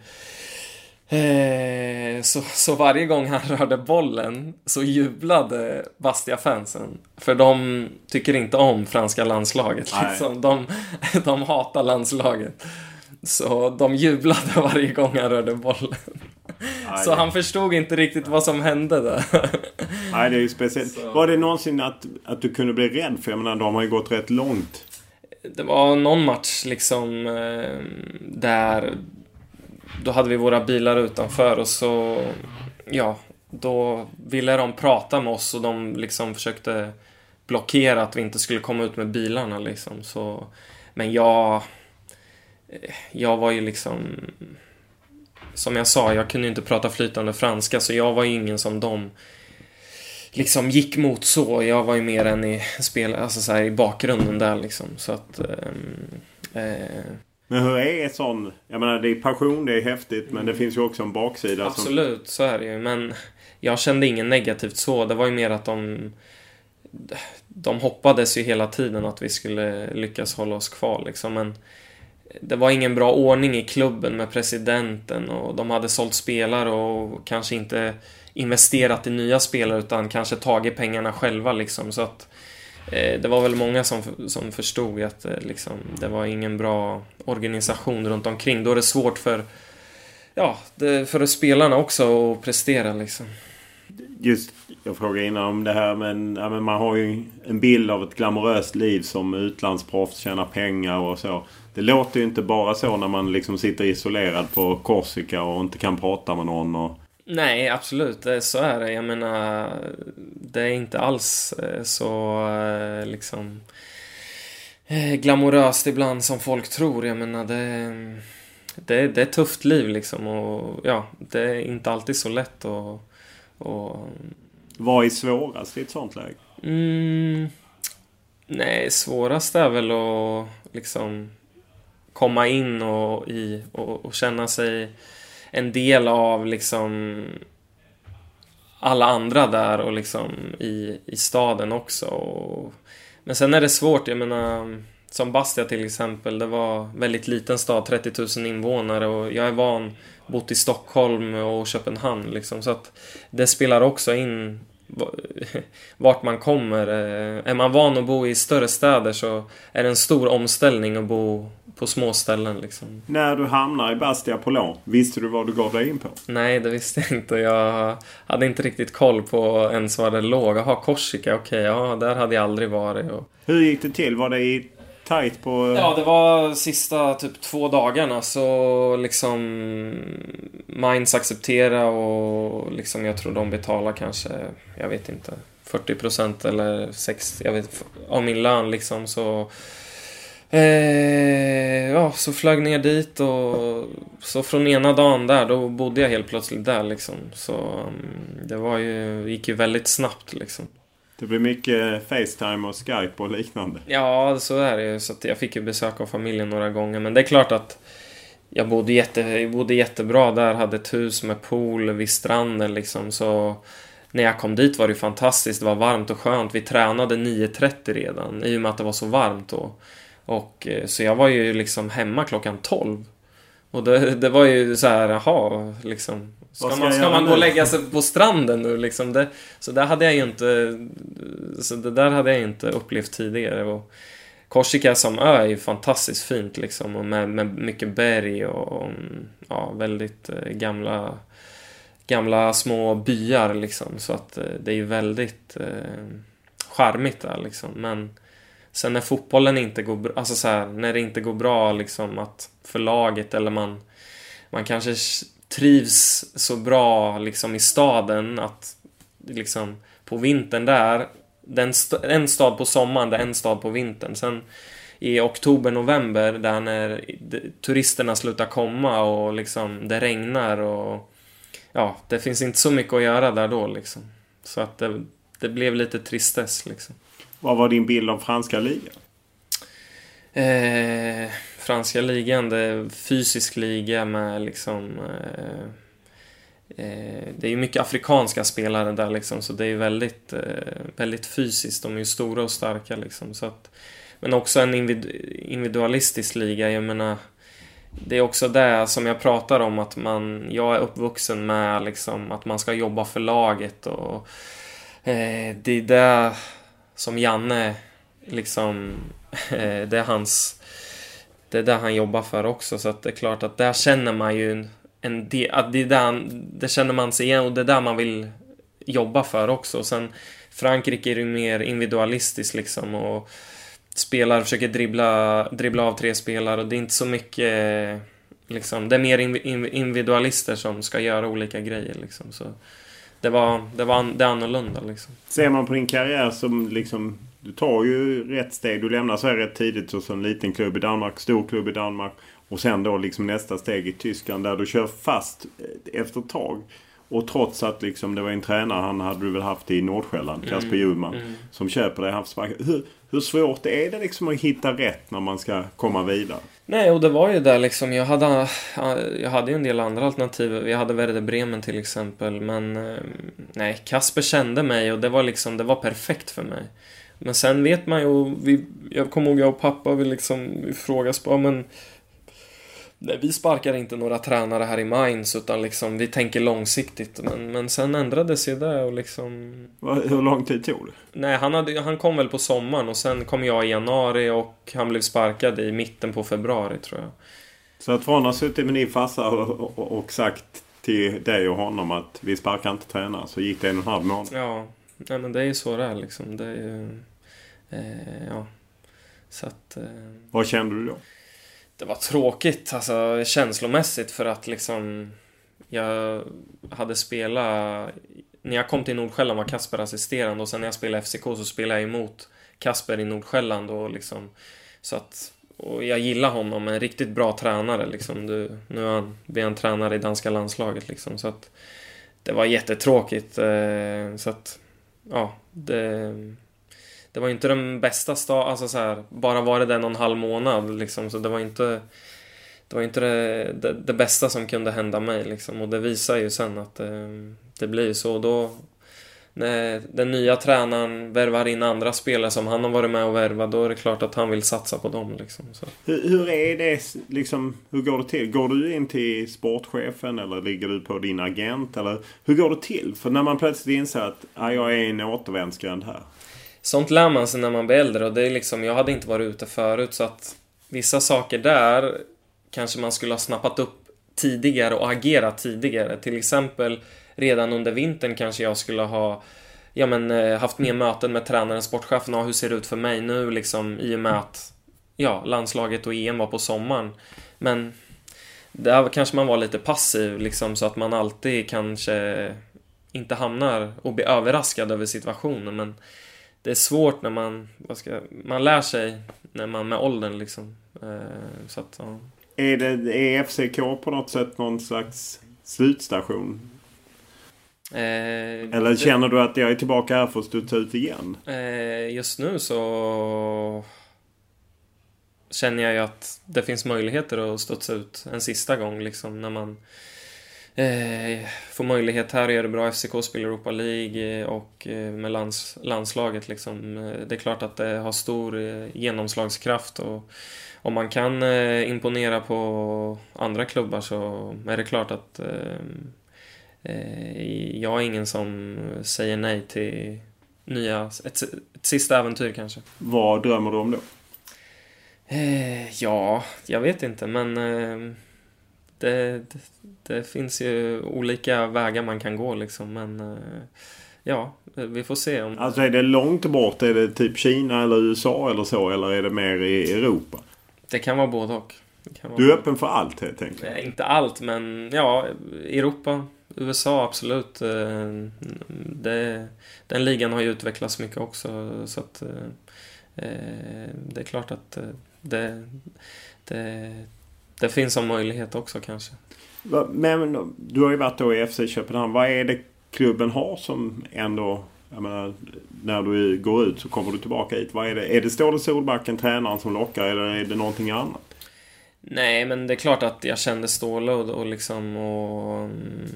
Eh, så, så varje gång han rörde bollen så jublade Bastia-fansen, för de tycker inte om franska landslaget liksom. de, de hatar landslaget, så de jublade varje gång han rörde bollen. Aj, så han förstod inte riktigt vad som hände där. Nej, det är ju speciellt. Så. Var det någonsin att, att du kunde bli rädd? För jag menar, de har ju gått rätt långt. Det var någon match liksom eh, där då hade vi våra bilar utanför, och så ja, då ville de prata med oss, och de liksom försökte blockera att vi inte skulle komma ut med bilarna liksom. Så, men jag jag var ju liksom, som jag sa, jag kunde inte prata flytande franska, så jag var ju ingen som de liksom gick mot så. Jag var ju mer än i spel, alltså så här, i bakgrunden där liksom, så att eh, eh, men hur är ett sån? Jag menar, det är passion, det är häftigt, men det finns ju också en baksida. Absolut, som... så är det ju. Men jag kände ingen negativt så. Det var ju mer att de de hoppades ju hela tiden att vi skulle lyckas hålla oss kvar liksom. Men det var ingen bra ordning i klubben med presidenten, och de hade sålt spelare och kanske inte investerat i nya spelare, utan kanske tagit pengarna själva liksom. Så att det var väl många som, som förstod att liksom, det var ingen bra organisation runt omkring. Då är det svårt för, ja, det, för spelarna också att prestera liksom. just, jag frågade innan om det här, men, ja, men man har ju en bild av ett glamoröst liv som utlandsproffs, tjänar pengar och så. Det låter ju inte bara så när man liksom sitter isolerad på Korsika och inte kan prata med någon. Och... Nej, absolut. Så är det. Jag menar, det är inte alls så liksom glamoröst ibland som folk tror. Jag menar, det, det, det är ett tufft liv liksom. Och ja, det är inte alltid så lätt. Och, och... Vad är svårast i ett sånt läge? Mm, nej, svårast är väl att liksom komma in och, i, och, och känna sig en del av liksom alla andra där och liksom i, i staden också. Och, men sen är det svårt, jag menar, som Bastia till exempel, det var väldigt liten stad, trettio tusen invånare, och jag är van bott i Stockholm och Köpenhamn liksom, så att det spelar också in vart man kommer. Är man van att bo i större städer så är det en stor omställning att bo på små ställen liksom. När du hamnar i Bastia på lån, visste du vad du gav dig in på? Nej, det visste jag inte. Jag hade inte riktigt koll på ens vad det låg. Jaha, Korsika, okej, ja, där hade jag aldrig varit. Och... Hur gick det till? Var det i tajt på... Ja, det var sista typ två dagarna så liksom Mainz acceptera och liksom jag tror de betalar kanske, jag vet inte, fyrtio procent eller sextio, jag vet, av min lön liksom, så eh, ja, så flög ner dit och så från ena dagen där, då bodde jag helt plötsligt där liksom, så um, det var ju, gick ju väldigt snabbt liksom. Det blir mycket FaceTime och Skype och liknande. Ja, så är det ju. Så att jag fick ju besök av familjen några gånger. Men det är klart att jag bodde, jätte, jag bodde jättebra där. Hade ett hus med pool vid stranden liksom. Så när jag kom dit var det fantastiskt. Det var varmt och skönt. Vi tränade nio trettio redan. I och med att det var så varmt då. Och, så jag var ju liksom hemma klockan tolv. Och det, det var ju så här, jaha, liksom... Ska, ska man, ska man gå och lägga sig på stranden nu liksom? Det, så där hade jag ju inte så det där hade jag inte upplevt tidigare. Och Korsika som ö är ju fantastiskt fint liksom, och med, med mycket berg och ja, väldigt eh, gamla gamla små byar liksom, så att eh, det är ju väldigt eh, charmigt där liksom. Men sen när fotbollen inte går bra, alltså så här, när det inte går bra liksom, att för laget eller man man kanske trivs så bra liksom i staden att liksom på vintern där, den st- en stad på sommaren, det är en stad på vintern. Sen i oktober, november där när turisterna slutar komma och liksom det regnar och ja, det finns inte så mycket att göra där då liksom. Så att det, det blev lite tristess liksom. Vad var din bild om franska ligan? Eh, franska ligan, det är fysisk liga med liksom eh, eh, det är ju mycket afrikanska spelare där liksom, så det är väldigt eh, väldigt fysiskt, de är ju stora och starka liksom, så att, men också en individu- individualistisk liga. Jag menar, det är också det som jag pratar om, att man, jag är uppvuxen med liksom, att man ska jobba för laget, och eh, det är det som Janne liksom det är hans, det är där han jobbar för också, så att det är klart att där känner man ju en, en del, att det är där, det känner man sig igen, och det är där man vill jobba för också. Sen Frankrike är ju mer individualistiskt liksom, och spelar försöker dribbla dribbla av tre spelare, och det är inte så mycket liksom, det är mer individualister som ska göra olika grejer liksom, så det var det var det annorlunda liksom. Ser man på din karriär som liksom, du tar ju rätt steg, du lämnar så här rätt tidigt så en liten klubb i Danmark, stor klubb i Danmark, och sen då liksom nästa steg i Tyskland där du kör fast efter ett tag. Och trots att liksom det var en tränare, han hade du väl haft i Nordsjälland, mm. Kasper Hjulman, mm. som köper dig havsback. Hur, hur svårt är det liksom att hitta rätt när man ska komma vidare? Nej, och det var ju där liksom, jag hade, jag hade ju en del andra alternativ. Jag hade Werder Bremen till exempel, men nej, Kasper kände mig och det var liksom, det var perfekt för mig. Men sen vet man ju, vi, jag kommer ihåg jag och pappa, vi liksom vi frågas på, men nej, vi sparkar inte några tränare här i Mainz, utan liksom vi tänker långsiktigt. Men, men sen ändrades ju det och liksom... Hur lång tid tog det? Nej, han, hade, han kom väl på sommaren och sen kom jag i januari och han blev sparkad i mitten på februari tror jag. Så att från att ha suttit med din farsa och, och, och sagt till dig och honom att vi sparkar inte tränare, så gick det en och en halv månad. Ja, nej, men det är ju så det är liksom. Det är ju, eh, ja. Så att... Eh, Vad kände du då? Det var tråkigt, alltså känslomässigt, för att liksom jag hade spelat... När jag kom till Nordsjälland var Kasper assisterande, och sen när jag spelade F C K så spelade jag emot Kasper i Nordsjälland och liksom, så att, och jag gillar honom, en riktigt bra tränare liksom. Du, nu är han, blir han tränare i danska landslaget liksom, så att det var jättetråkigt, eh, så att ja, det, det var inte den bästa start, alltså så här, bara var det den och en halv månad liksom, så det var inte det var inte det, det, det bästa som kunde hända mig liksom, och det visar ju sen att eh, det blir så. Då när den nya tränaren värvar in andra spelare som han har varit med och värvat, då är det klart att han vill satsa på dem liksom, så. Hur, hur är det liksom, hur går det till? Går du in till sportchefen eller ligger du på din agent, eller hur går det till? För när man plötsligt inser att ah, jag är en återvändsgränd här. Sånt lär man sig när man blir äldre, och det är liksom, jag hade inte varit ute förut, så att vissa saker där kanske man skulle ha snappat upp tidigare och agerat tidigare. Till exempel redan under vintern kanske jag skulle ha ja, men, haft mer möten med tränaren, sportchefen, och hur ser det ut för mig nu liksom, i och med att ja, landslaget och E M var på sommaren. Men där kanske man var lite passiv liksom, så att man alltid kanske inte hamnar och blir överraskad över situationen. Men det är svårt när man vad ska, man lär sig när man med åldern liksom, så att ja. Är det är F C K på något sätt någon slags slutstation? Eh, Eller känner det, du att jag är tillbaka här för att studsa ut igen? Eh, just nu så känner jag ju att det finns möjligheter att studsa ut en sista gång liksom, när man eh, får möjlighet här att göra det bra. F C K spelar Europa League och eh, med lands, landslaget liksom. Det är klart att det har stor eh, genomslagskraft, och om man kan eh, imponera på andra klubbar så är det klart att eh, eh, jag är ingen som säger nej till nya, ett, ett sista äventyr kanske. Vad drömmer du om då? Eh, ja, jag vet inte, men eh, det, det, det finns ju olika vägar man kan gå liksom, men eh, ja, vi får se om... Alltså är det långt bort, är det typ Kina eller U S A eller så, eller är det mer i Europa? Det kan vara både och. Du är vara... öppen för allt helt enkelt? Nej, inte allt, men ja, Europa, U S A absolut. Det, den ligan har ju utvecklats mycket också, så att det är klart att det, det, det finns en möjlighet också kanske. Men du har ju varit då i F C Köpenhamn. Vad är det klubben har som ändå... Jag menar, när du går ut så kommer du tillbaka hit. Vad är det? Är det Ståle Solbacken, tränaren, som lockar, eller är det någonting annat? Nej, men det är klart att jag kände Ståle och, och liksom och,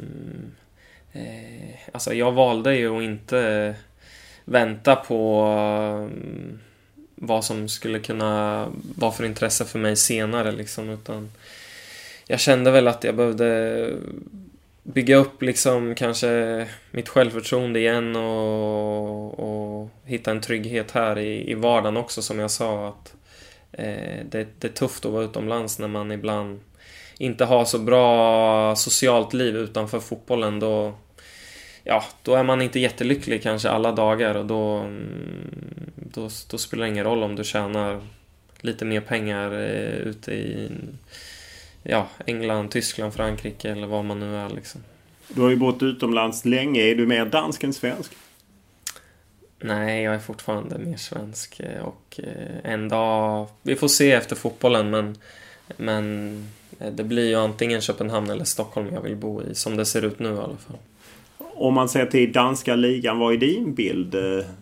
eh, alltså jag valde ju att inte vänta på um, vad som skulle kunna vara för intresse för mig senare liksom, utan jag kände väl att jag behövde bygga upp liksom kanske mitt självförtroende igen, och, och hitta en trygghet här i, i vardagen också, som jag sa, att eh, det, det är tufft att vara utomlands när man ibland inte har så bra socialt liv utanför fotbollen. Då, ja, då är man inte jättelycklig kanske alla dagar, och då, då, då spelar det ingen roll om du tjänar lite mer pengar eh, ute i ja, England, Tyskland, Frankrike eller vad man nu är liksom. Du har ju bott utomlands länge. Är du mer dansk än svensk? Nej, jag är fortfarande mer svensk, och en dag, vi får se efter fotbollen, men, men det blir ju antingen Köpenhamn eller Stockholm jag vill bo i, som det ser ut nu i alla fall. Om man ser till danska ligan, vad är din bild?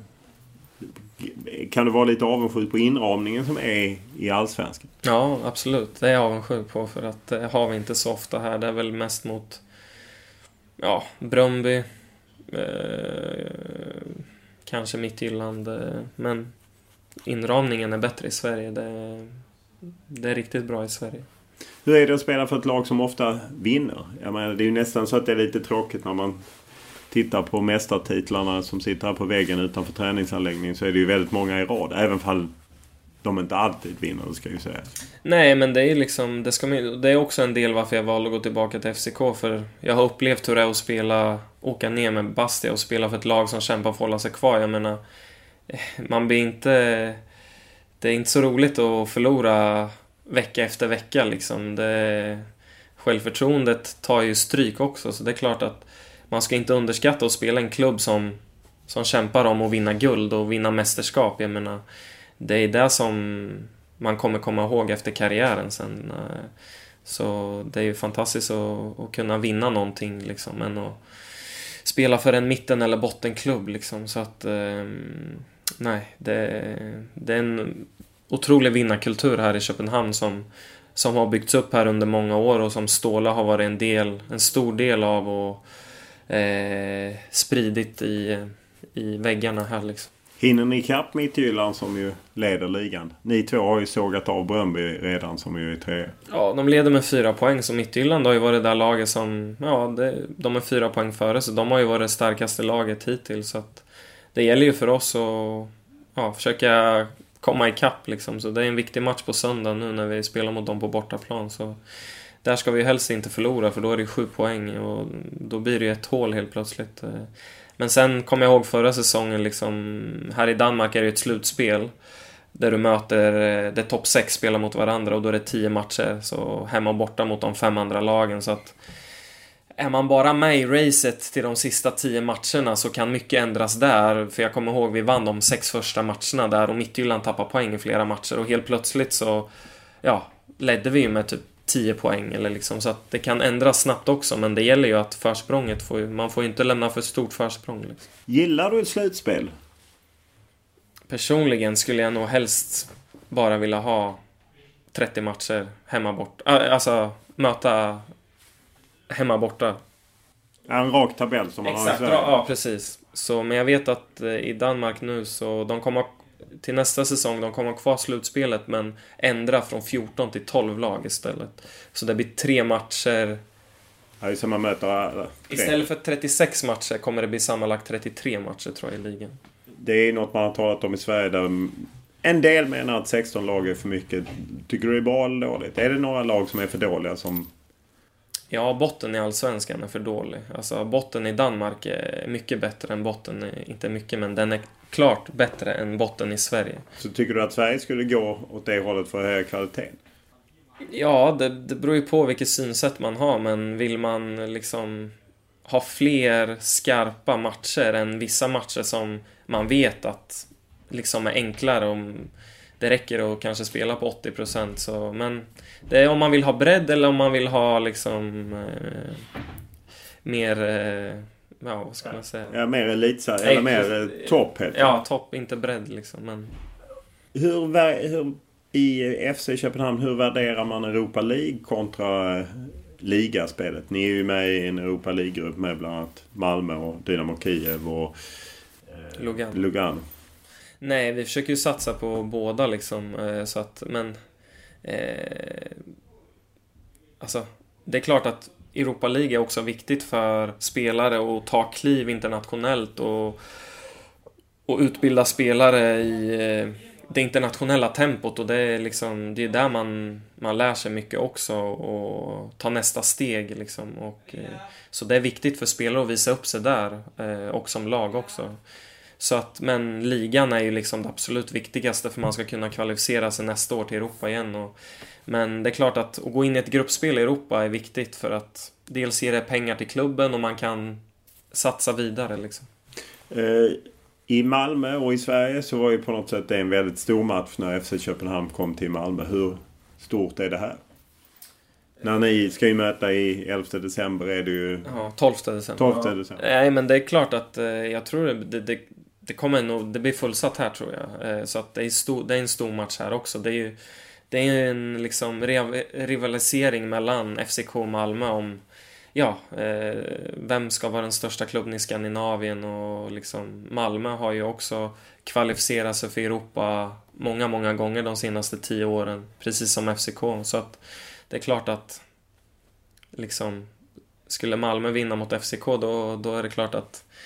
Kan du vara lite avundsjuk på inramningen som är i allsvenskan? Ja, absolut. Det är jag avundsjuk på, för att det har vi inte så ofta här. Det är väl mest mot ja, Brøndby, eh, kanske Midtjylland, eh, men inramningen är bättre i Sverige. Det, det är riktigt bra i Sverige. Hur är det att spela för ett lag som ofta vinner? Jag menar, det är ju nästan så att det är lite tråkigt när man tittar på mästartitlarna som sitter här på väggen utanför träningsanläggningen, så är det ju väldigt många i rad. Även fall de inte alltid vinner, det ska ju säga. Nej, men det är liksom det, ska man, det är också en del varför jag valde att gå tillbaka till F C K, för jag har upplevt hur det är att spela, åka ner med Bastia och spela för ett lag som kämpar för att hålla sig kvar. Jag menar, man blir inte, det är inte så roligt att förlora vecka efter vecka liksom. Det, självförtroendet tar ju stryk också, så det är klart att man ska inte underskatta att spela en klubb som, som kämpar om att vinna guld och vinna mästerskap. Jag menar, det är det som man kommer komma ihåg efter karriären sen. Så det är ju fantastiskt att, att kunna vinna någonting liksom, men att spela för en mitten- eller bottenklubb liksom. Så att nej, det, det är en otrolig vinnarkultur här i Köpenhamn som, som har byggts upp här under många år och som Ståle har varit en del, en stor del av och eh, spridit i, i väggarna här liksom. Hinner ni kapp Midtjylland som ju leder ligan? Ni två har ju sågat av Bröndby redan som ju är tre. Ja, de leder med fyra poäng, så Midtjylland har ju varit det där laget som, ja, det, de är fyra poäng före, så de har ju varit det starkaste laget hittills. Så att det gäller ju för oss att ja, försöka komma i kapp liksom. Så det är en viktig match på söndag nu när vi spelar mot dem på bortaplan. Så där ska vi helst inte förlora, för då är det sju poäng och då blir det ju ett hål helt plötsligt. Men sen kommer jag ihåg förra säsongen liksom, här i Danmark är det ett slutspel där du möter det topp sex spelar mot varandra och då är det tio matcher, så hemma och borta mot de fem andra lagen. Så att är man bara med i racet till de sista tio matcherna så kan mycket ändras där. För jag kommer ihåg vi vann de sex första matcherna där och Midtjylland tappade poäng i flera matcher och helt plötsligt så ja, ledde vi ju med typ tio poäng eller liksom, så att det kan ändras snabbt också, men det gäller ju att försprånget får ju, man får ju inte lämna för stort försprång liksom. Gillar du ett slutspel? Personligen skulle jag nog helst bara vilja ha trettio matcher hemma bort, alltså möta hemma borta. En rak tabell som man exakt, har i Sverige. Ja, precis. Så, men jag vet att i Danmark nu så de kommer till nästa säsong, de kommer kvar slutspelet men ändra från fjorton till tolv lag istället. Så det blir tre matcher. Ja, så man möter alla. Istället för trettiosex matcher kommer det bli sammanlagt trettiotre matcher tror jag i ligan. Det är något man har talat om i Sverige där en del menar att sexton lag är för mycket. Tycker du det är bra eller dåligt? Är det några lag som är för dåliga som... Ja, botten i Allsvenskan är för dålig. Alltså botten i Danmark är mycket bättre än botten, inte mycket, men den är klart bättre än botten i Sverige. Så tycker du att Sverige skulle gå åt det hållet för hög kvalitet? Ja, det, det beror ju på vilket synsätt man har, men vill man liksom ha fler skarpa matcher än vissa matcher som man vet att liksom är enklare, om det räcker att kanske spela på åttio procent, så men det är om man vill ha bredd eller om man vill ha liksom eh, mer eh, ja, vad ska man säga? Ja, mer elitsa eller mer eh, topp helt. Ja, topp, inte bredd liksom, men hur, hur i F C Köpenhamn, hur värderar man Europa League kontra eh, ligaspelet? Ni är ju med i en Europa League-grupp med bland annat Malmö och Dynamo Kiev och eh, Lugano. Lugano. Nej, vi försöker ju satsa på båda liksom, eh, så att, men eh, alltså, det är klart att Europa League är också viktigt för spelare att ta kliv internationellt och, och utbilda spelare i eh, det internationella tempot, och det är liksom, det är där man, man lär sig mycket också och ta nästa steg liksom, och eh, så det är viktigt för spelare att visa upp sig där eh, och som lag också. Så att, men ligan är ju liksom det absolut viktigaste för man ska kunna kvalificera sig nästa år till Europa igen. Och, men det är klart att, att gå in i ett gruppspel i Europa är viktigt för att dels ger det pengar till klubben och man kan satsa vidare liksom. Eh, I Malmö och i Sverige så var ju på något sätt det en väldigt stor match när F C Köpenhamn kom till Malmö. Hur stort är det här? När ni ska ju möta i elfte december är det ju... Ja, tolfte december. tolfte december. Nej, men det är klart att eh, jag tror det, det, det, det kommer nog, det blir fullsatt här tror jag. Eh, så att det är, stor, det är en stor match här också. Det är ju det är en liksom rivalisering mellan F C K och Malmö om ja, eh, vem ska vara den största klubben i Skandinavien, och liksom Malmö har ju också kvalificerat sig för Europa många, många gånger de senaste tio åren, precis som F C K. Så att det är klart att liksom, skulle Malmö vinna mot F C K då, då är det klart att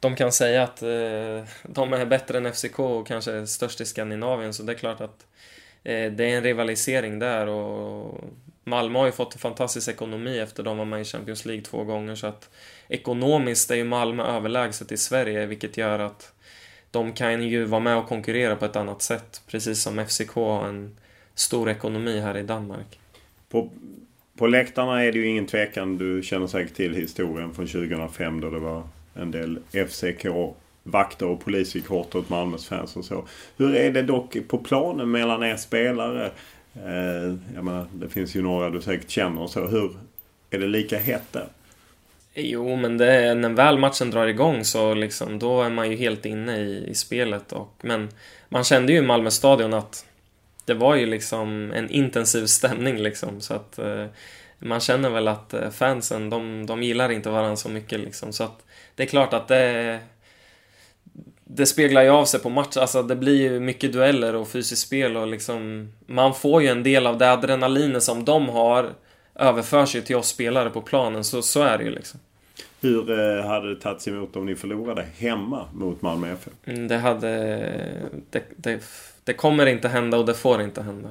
de kan säga att eh, de är bättre än F C K och kanske störst i Skandinavien, så det är klart att eh, det är en rivalisering där, och Malmö har ju fått en fantastisk ekonomi efter de var med i Champions League två gånger, så att ekonomiskt är ju Malmö överlägset i Sverige, vilket gör att de kan ju vara med och konkurrera på ett annat sätt, precis som F C K har en stor ekonomi här i Danmark. På, på läktarna är det ju ingen tvekan, du känner säkert till historien från tjugohundrafem då det var en del F C K-vakter och polis gick hårt åt Malmös fans och så. Hur är det dock på planen mellan er spelare? Eh, jag menar, det finns ju några du säkert känner och så. Hur är det lika hett där? Jo, men det är, när väl matchen drar igång så liksom, då är man ju helt inne i, i spelet. Och, men man kände ju i Malmö stadion att det var ju liksom en intensiv stämning liksom, så att eh, man känner väl att eh, fansen, de, de gillar inte varandra så mycket liksom, så att det är klart att det det speglar ju av sig på match. Alltså det blir ju mycket dueller och fysiskt spel, och liksom man får ju en del av det adrenalin som de har överförs ju till oss spelare på planen, så, så är det ju liksom. Hur eh, hade det tagits emot om ni förlorade hemma mot Malmö F F? Mm, det hade det, det, det kommer inte hända, och det får inte hända.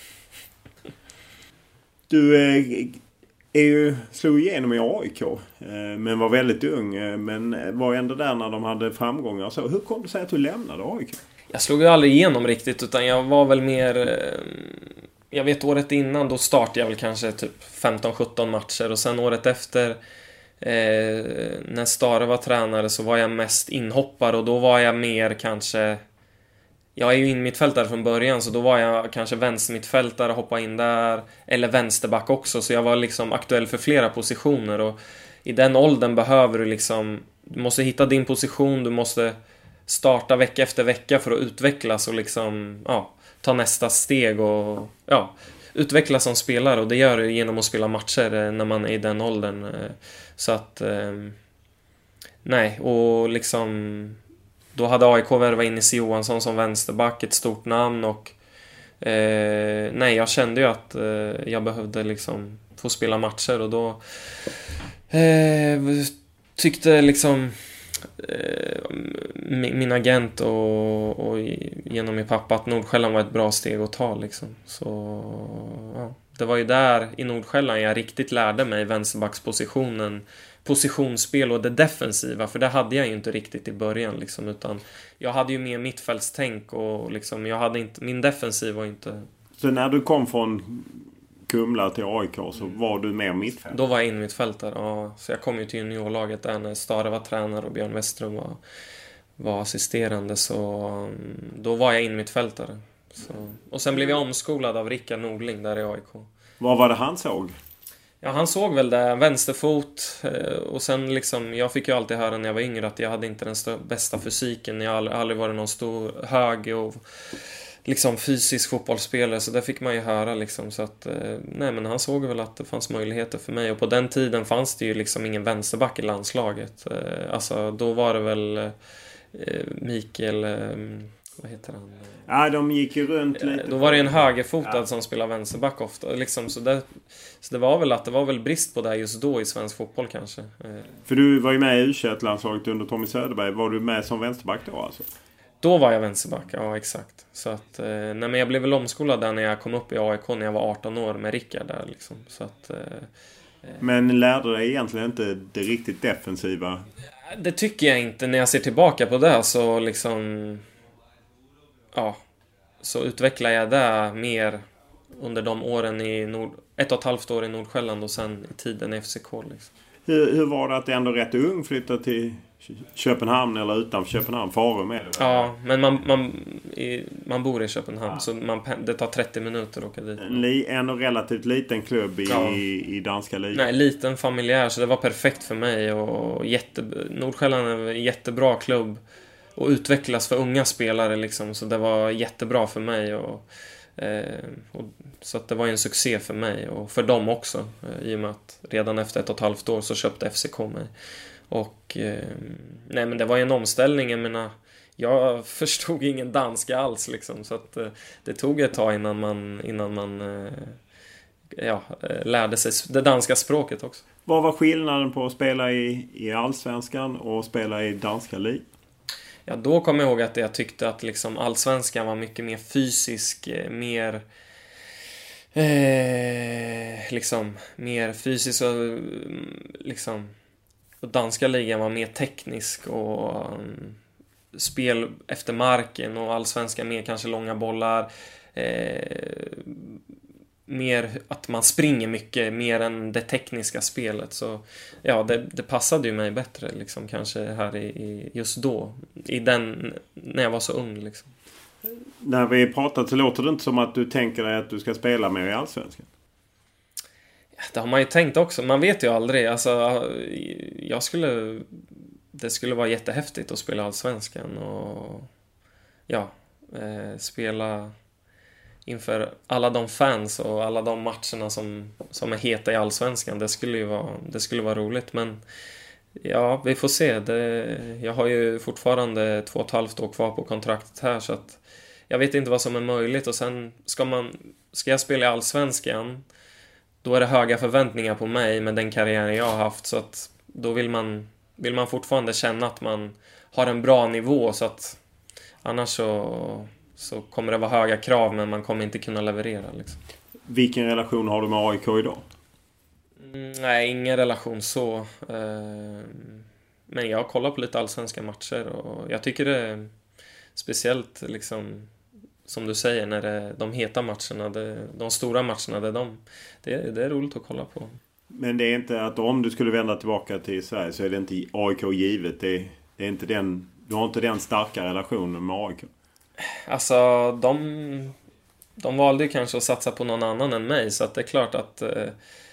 Du eh, är ju, slog igenom i A I K, eh, men var väldigt ung, eh, men var ändå där när de hade framgångar. Så hur kom det sig att du lämnade A I K? Jag slog ju aldrig igenom riktigt, utan jag var väl mer... Eh, jag vet året innan, då startade jag väl kanske typ femton sjutton matcher, och sen året efter eh, när Stare var tränare så var jag mest inhoppare, och då var jag mer kanske... Jag är ju inmittfältare från början, så då var jag kanske vänstermittfältare, hoppa in där, eller vänsterback också, så jag var liksom aktuell för flera positioner, och i den åldern behöver du liksom, du måste hitta din position, du måste starta vecka efter vecka för att utvecklas och liksom, ja, ta nästa steg och ja, utvecklas som spelare, och det gör du genom att spela matcher när man är i den åldern. Så att nej, och liksom då hade A I K värvat in Nisse Johansson som vänsterback, ett stort namn, och eh, nej, jag kände ju att eh, jag behövde liksom få spela matcher, och då eh, tyckte liksom eh, min agent och, och genom min pappa att Nordsjälland var ett bra steg att ta liksom. Så ja, det var ju där i Nordsjälland jag riktigt lärde mig vänsterbackspositionen, positionsspel och det defensiva, för det hade jag ju inte riktigt i början liksom, utan jag hade ju mer mittfältstänk, och liksom jag hade inte, min defensiv var inte... Så när du kom från Kumla till A I K så var du mer mittfält? Då var jag in mittfältare, ja. Så jag kom ju till juniorlaget där när Stare var tränare och Björn Westrum var, var assisterande, så då var jag in mittfältare. Så. Och sen blev jag omskolad av Rickard Nordling där i A I K. Vad var det han såg? Ja, han såg väl det, vänsterfot, och sen liksom, jag fick ju alltid höra när jag var yngre att jag hade inte den stö- bästa fysiken, jag har aldrig, aldrig varit någon stor, hög och liksom fysisk fotbollsspelare, så det fick man ju höra liksom, så att nej, men han såg väl att det fanns möjligheter för mig, och på den tiden fanns det ju liksom ingen vänsterback i landslaget, alltså då var det väl eh, Mikael, eh, vad heter han? Ja, de gick ju runt lite. Då var det en högerfotad ja. som spelar vänsterback ofta liksom, så, det, så det var väl att det var väl brist på det just då i svensk fotboll kanske. För du var ju med i U tjugoett-landslaget under Tommy Söderberg. Var du med som vänsterback då alltså? Då var jag vänsterback, ja exakt. Så att, nej, men jag blev väl omskolad där när jag kom upp i A I K när jag var arton år med Rickard där liksom. Så att, eh, men lärde dig egentligen inte det riktigt defensiva? Det tycker jag inte. När jag ser tillbaka på det så liksom... Ja, så utvecklar jag det mer under de åren i Nord, ett och ett halvt år i Nordsjälland och sen i tiden i F C K liksom. Hur, hur var det att ändå rätt ung flytta till Köpenhamn eller utanför Köpenhamn? Farum är det? Ja, men man, man, i, man bor i Köpenhamn, ja. Så man, det tar trettio minuter att åka dit. En ändå relativt liten klubb i, ja. i, i danska ligan. Nej, liten familjär, så det var perfekt för mig. Och jätte, Nordsjälland är en jättebra klubb och utvecklas för unga spelare liksom, så det var jättebra för mig och, eh, och så att det var en succé för mig och för dem också, eh, i och med att redan efter ett och ett halvt år så köpte F C K mig. Och eh, nej, men det var en omställning, jag menar, jag förstod ingen danska alls liksom, så att eh, det tog ett tag innan man innan man eh, ja, lärde sig det danska språket också. Vad var skillnaden på att spela i, i Allsvenskan och spela i danska ligan? Ja, då kommer jag ihåg att jag tyckte att liksom Allsvenskan var mycket mer fysisk, mer eh, liksom mer fysisk och liksom och danska ligan var mer teknisk och um, spel efter marken, och Allsvenskan mer kanske långa bollar, eh, mer att man springer mycket mer än det tekniska spelet. Så ja, det, det passade ju mig bättre liksom, kanske här i, i just då i den, när jag var så ung liksom. När vi pratar så låter det inte som att du tänker dig att du ska spela mer i Allsvenskan. Ja, det har man ju tänkt också, man vet ju aldrig. Alltså, jag skulle det skulle vara jättehäftigt att spela Allsvenskan och ja, eh, spela inför alla de fans och alla de matcherna som, som är heta i Allsvenskan. Det skulle ju vara, det skulle vara roligt, men ja, vi får se. Det, jag har ju fortfarande två och ett halvt år kvar på kontraktet här, så att jag vet inte vad som är möjligt. Och sen ska man ska jag spela i Allsvenskan, då är det höga förväntningar på mig med den karriären jag har haft, så att då vill man vill man fortfarande känna att man har en bra nivå, så att annars så så kommer det vara höga krav, men man kommer inte kunna leverera liksom. Vilken relation har du med A I K idag? Mm, nej, ingen relation så. Eh, men jag kollar på lite allsvenska matcher och jag tycker det är speciellt liksom, som du säger, när det är de heta matcherna, det, de stora matcherna, det är, de, det, det är roligt att kolla på. Men det är inte att om du skulle vända tillbaka till Sverige så är det inte A I K givet. Det, det är inte den, du har inte den starka relationen med A I K. Alltså, de, de valde ju kanske att satsa på någon annan än mig, så att det är klart att eh,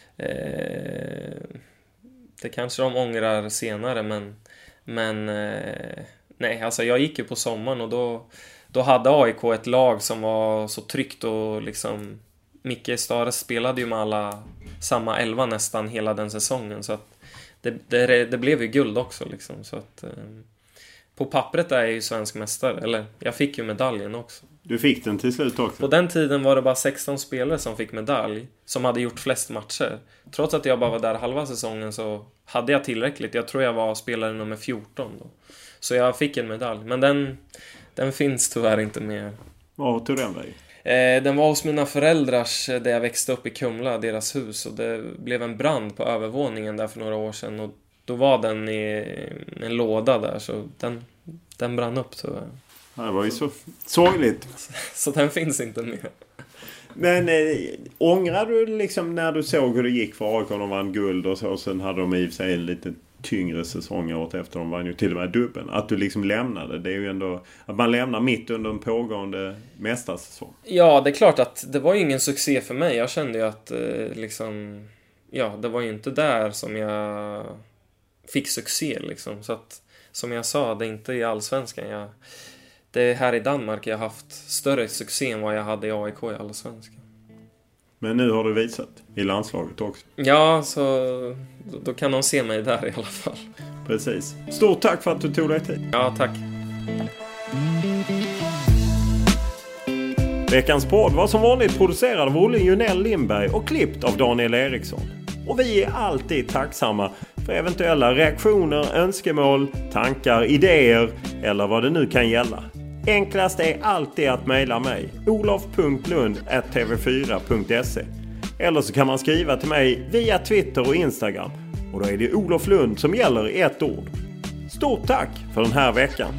det kanske de ångrar senare, men, men eh, nej, alltså jag gick ju på sommaren och då, då hade A I K ett lag som var så tryggt, och liksom Micke Stare spelade ju med alla samma elva nästan hela den säsongen, så att det, det, det blev ju guld också liksom, så att eh, på pappret är jag ju svensk mästare, eller jag fick ju medaljen också. Du fick den till slut också? På den tiden var det bara sexton spelare som fick medalj, som hade gjort flest matcher. Trots att jag bara var där halva säsongen så hade jag tillräckligt. Jag tror jag var spelare nummer fjorton då. Så jag fick en medalj, men den, den finns tyvärr inte mer. Vad tog den väg? Eh, den var hos mina föräldrars där jag växte upp i Kumla, deras hus. Och det blev en brand på övervåningen där för några år sedan. Och då var den i en låda där, så den, den brann upp tyvärr. Det var ju så sorgligt. Så, så den finns inte mer. Men äh, ångrar du liksom när du såg hur det gick för A I K? De vann guld och så, och sen hade de i och för sig en lite tyngre säsong åt efter. De vann ju till och med dubbeln. Att du liksom lämnade. Det är ju ändå att man lämnar mitt under en pågående mästarsäsong. Ja, det är klart att det var ju ingen succé för mig. Jag kände ju att eh, liksom, ja, det var ju inte där som jag fick succé liksom. Så att, som jag sa, det är inte i Allsvenskan. Jag, det är här i Danmark jag har haft större succé än vad jag hade i A I K i Allsvenskan. Men nu har du visat i landslaget också. Ja, så då, då kan de se mig där i alla fall. Precis. Stort tack för att du tog dig tid. Ja, tack. Veckans podd var som vanligt producerad av Olle Junell Lindberg och klippt av Daniel Eriksson. Och vi är alltid tacksamma för eventuella reaktioner, önskemål, tankar, idéer eller vad det nu kan gälla. Enklast är alltid att mejla mig, olof punkt lund at t v fyra punkt se. Eller så kan man skriva till mig via Twitter och Instagram. Och då är det Olof Lund som gäller i ett ord. Stort tack för den här veckan!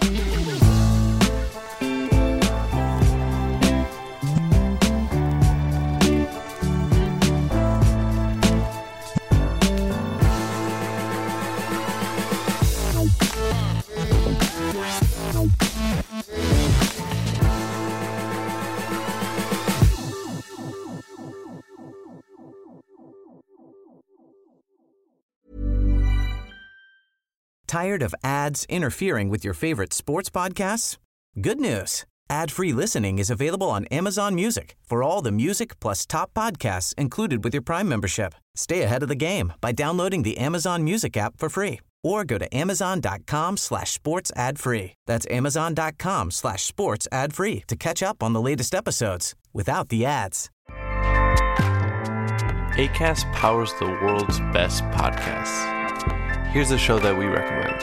Tired of ads interfering with your favorite sports podcasts? Good news. Ad-free listening is available on Amazon Music for all the music plus top podcasts included with your Prime membership. Stay ahead of the game by downloading the Amazon Music app for free or go to amazon.com slash sports ad free. That's amazon.com slash sports ad free to catch up on the latest episodes without the ads. Acast powers the world's best podcasts. Here's a show that we recommend.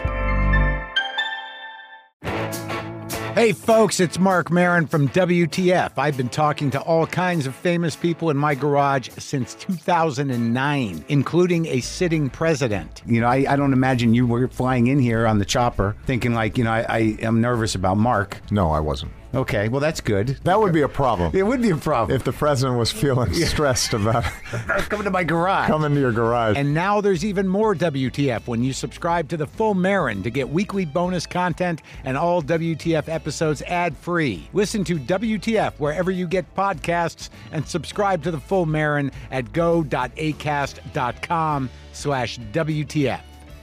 Hey folks, it's Mark Maron from W T F. I've been talking to all kinds of famous people in my garage since two thousand nine, including a sitting president. You know, I, I don't imagine you were flying in here on the chopper thinking like, you know, I, I am nervous about Mark. No, I wasn't. Okay, well, that's good. That would be a problem. It would be a problem. If the president was feeling stressed about coming to my garage. Coming to your garage. And now there's even more W T F when you subscribe to the full Maron to get weekly bonus content and all W T F episodes ad-free. Listen to W T F wherever you get podcasts and subscribe to the full Maron at go.acast.com slash WTF.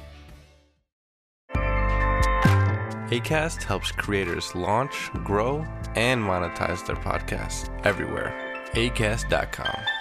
Acast helps creators launch, grow, and monetize their podcasts everywhere. acast dot com.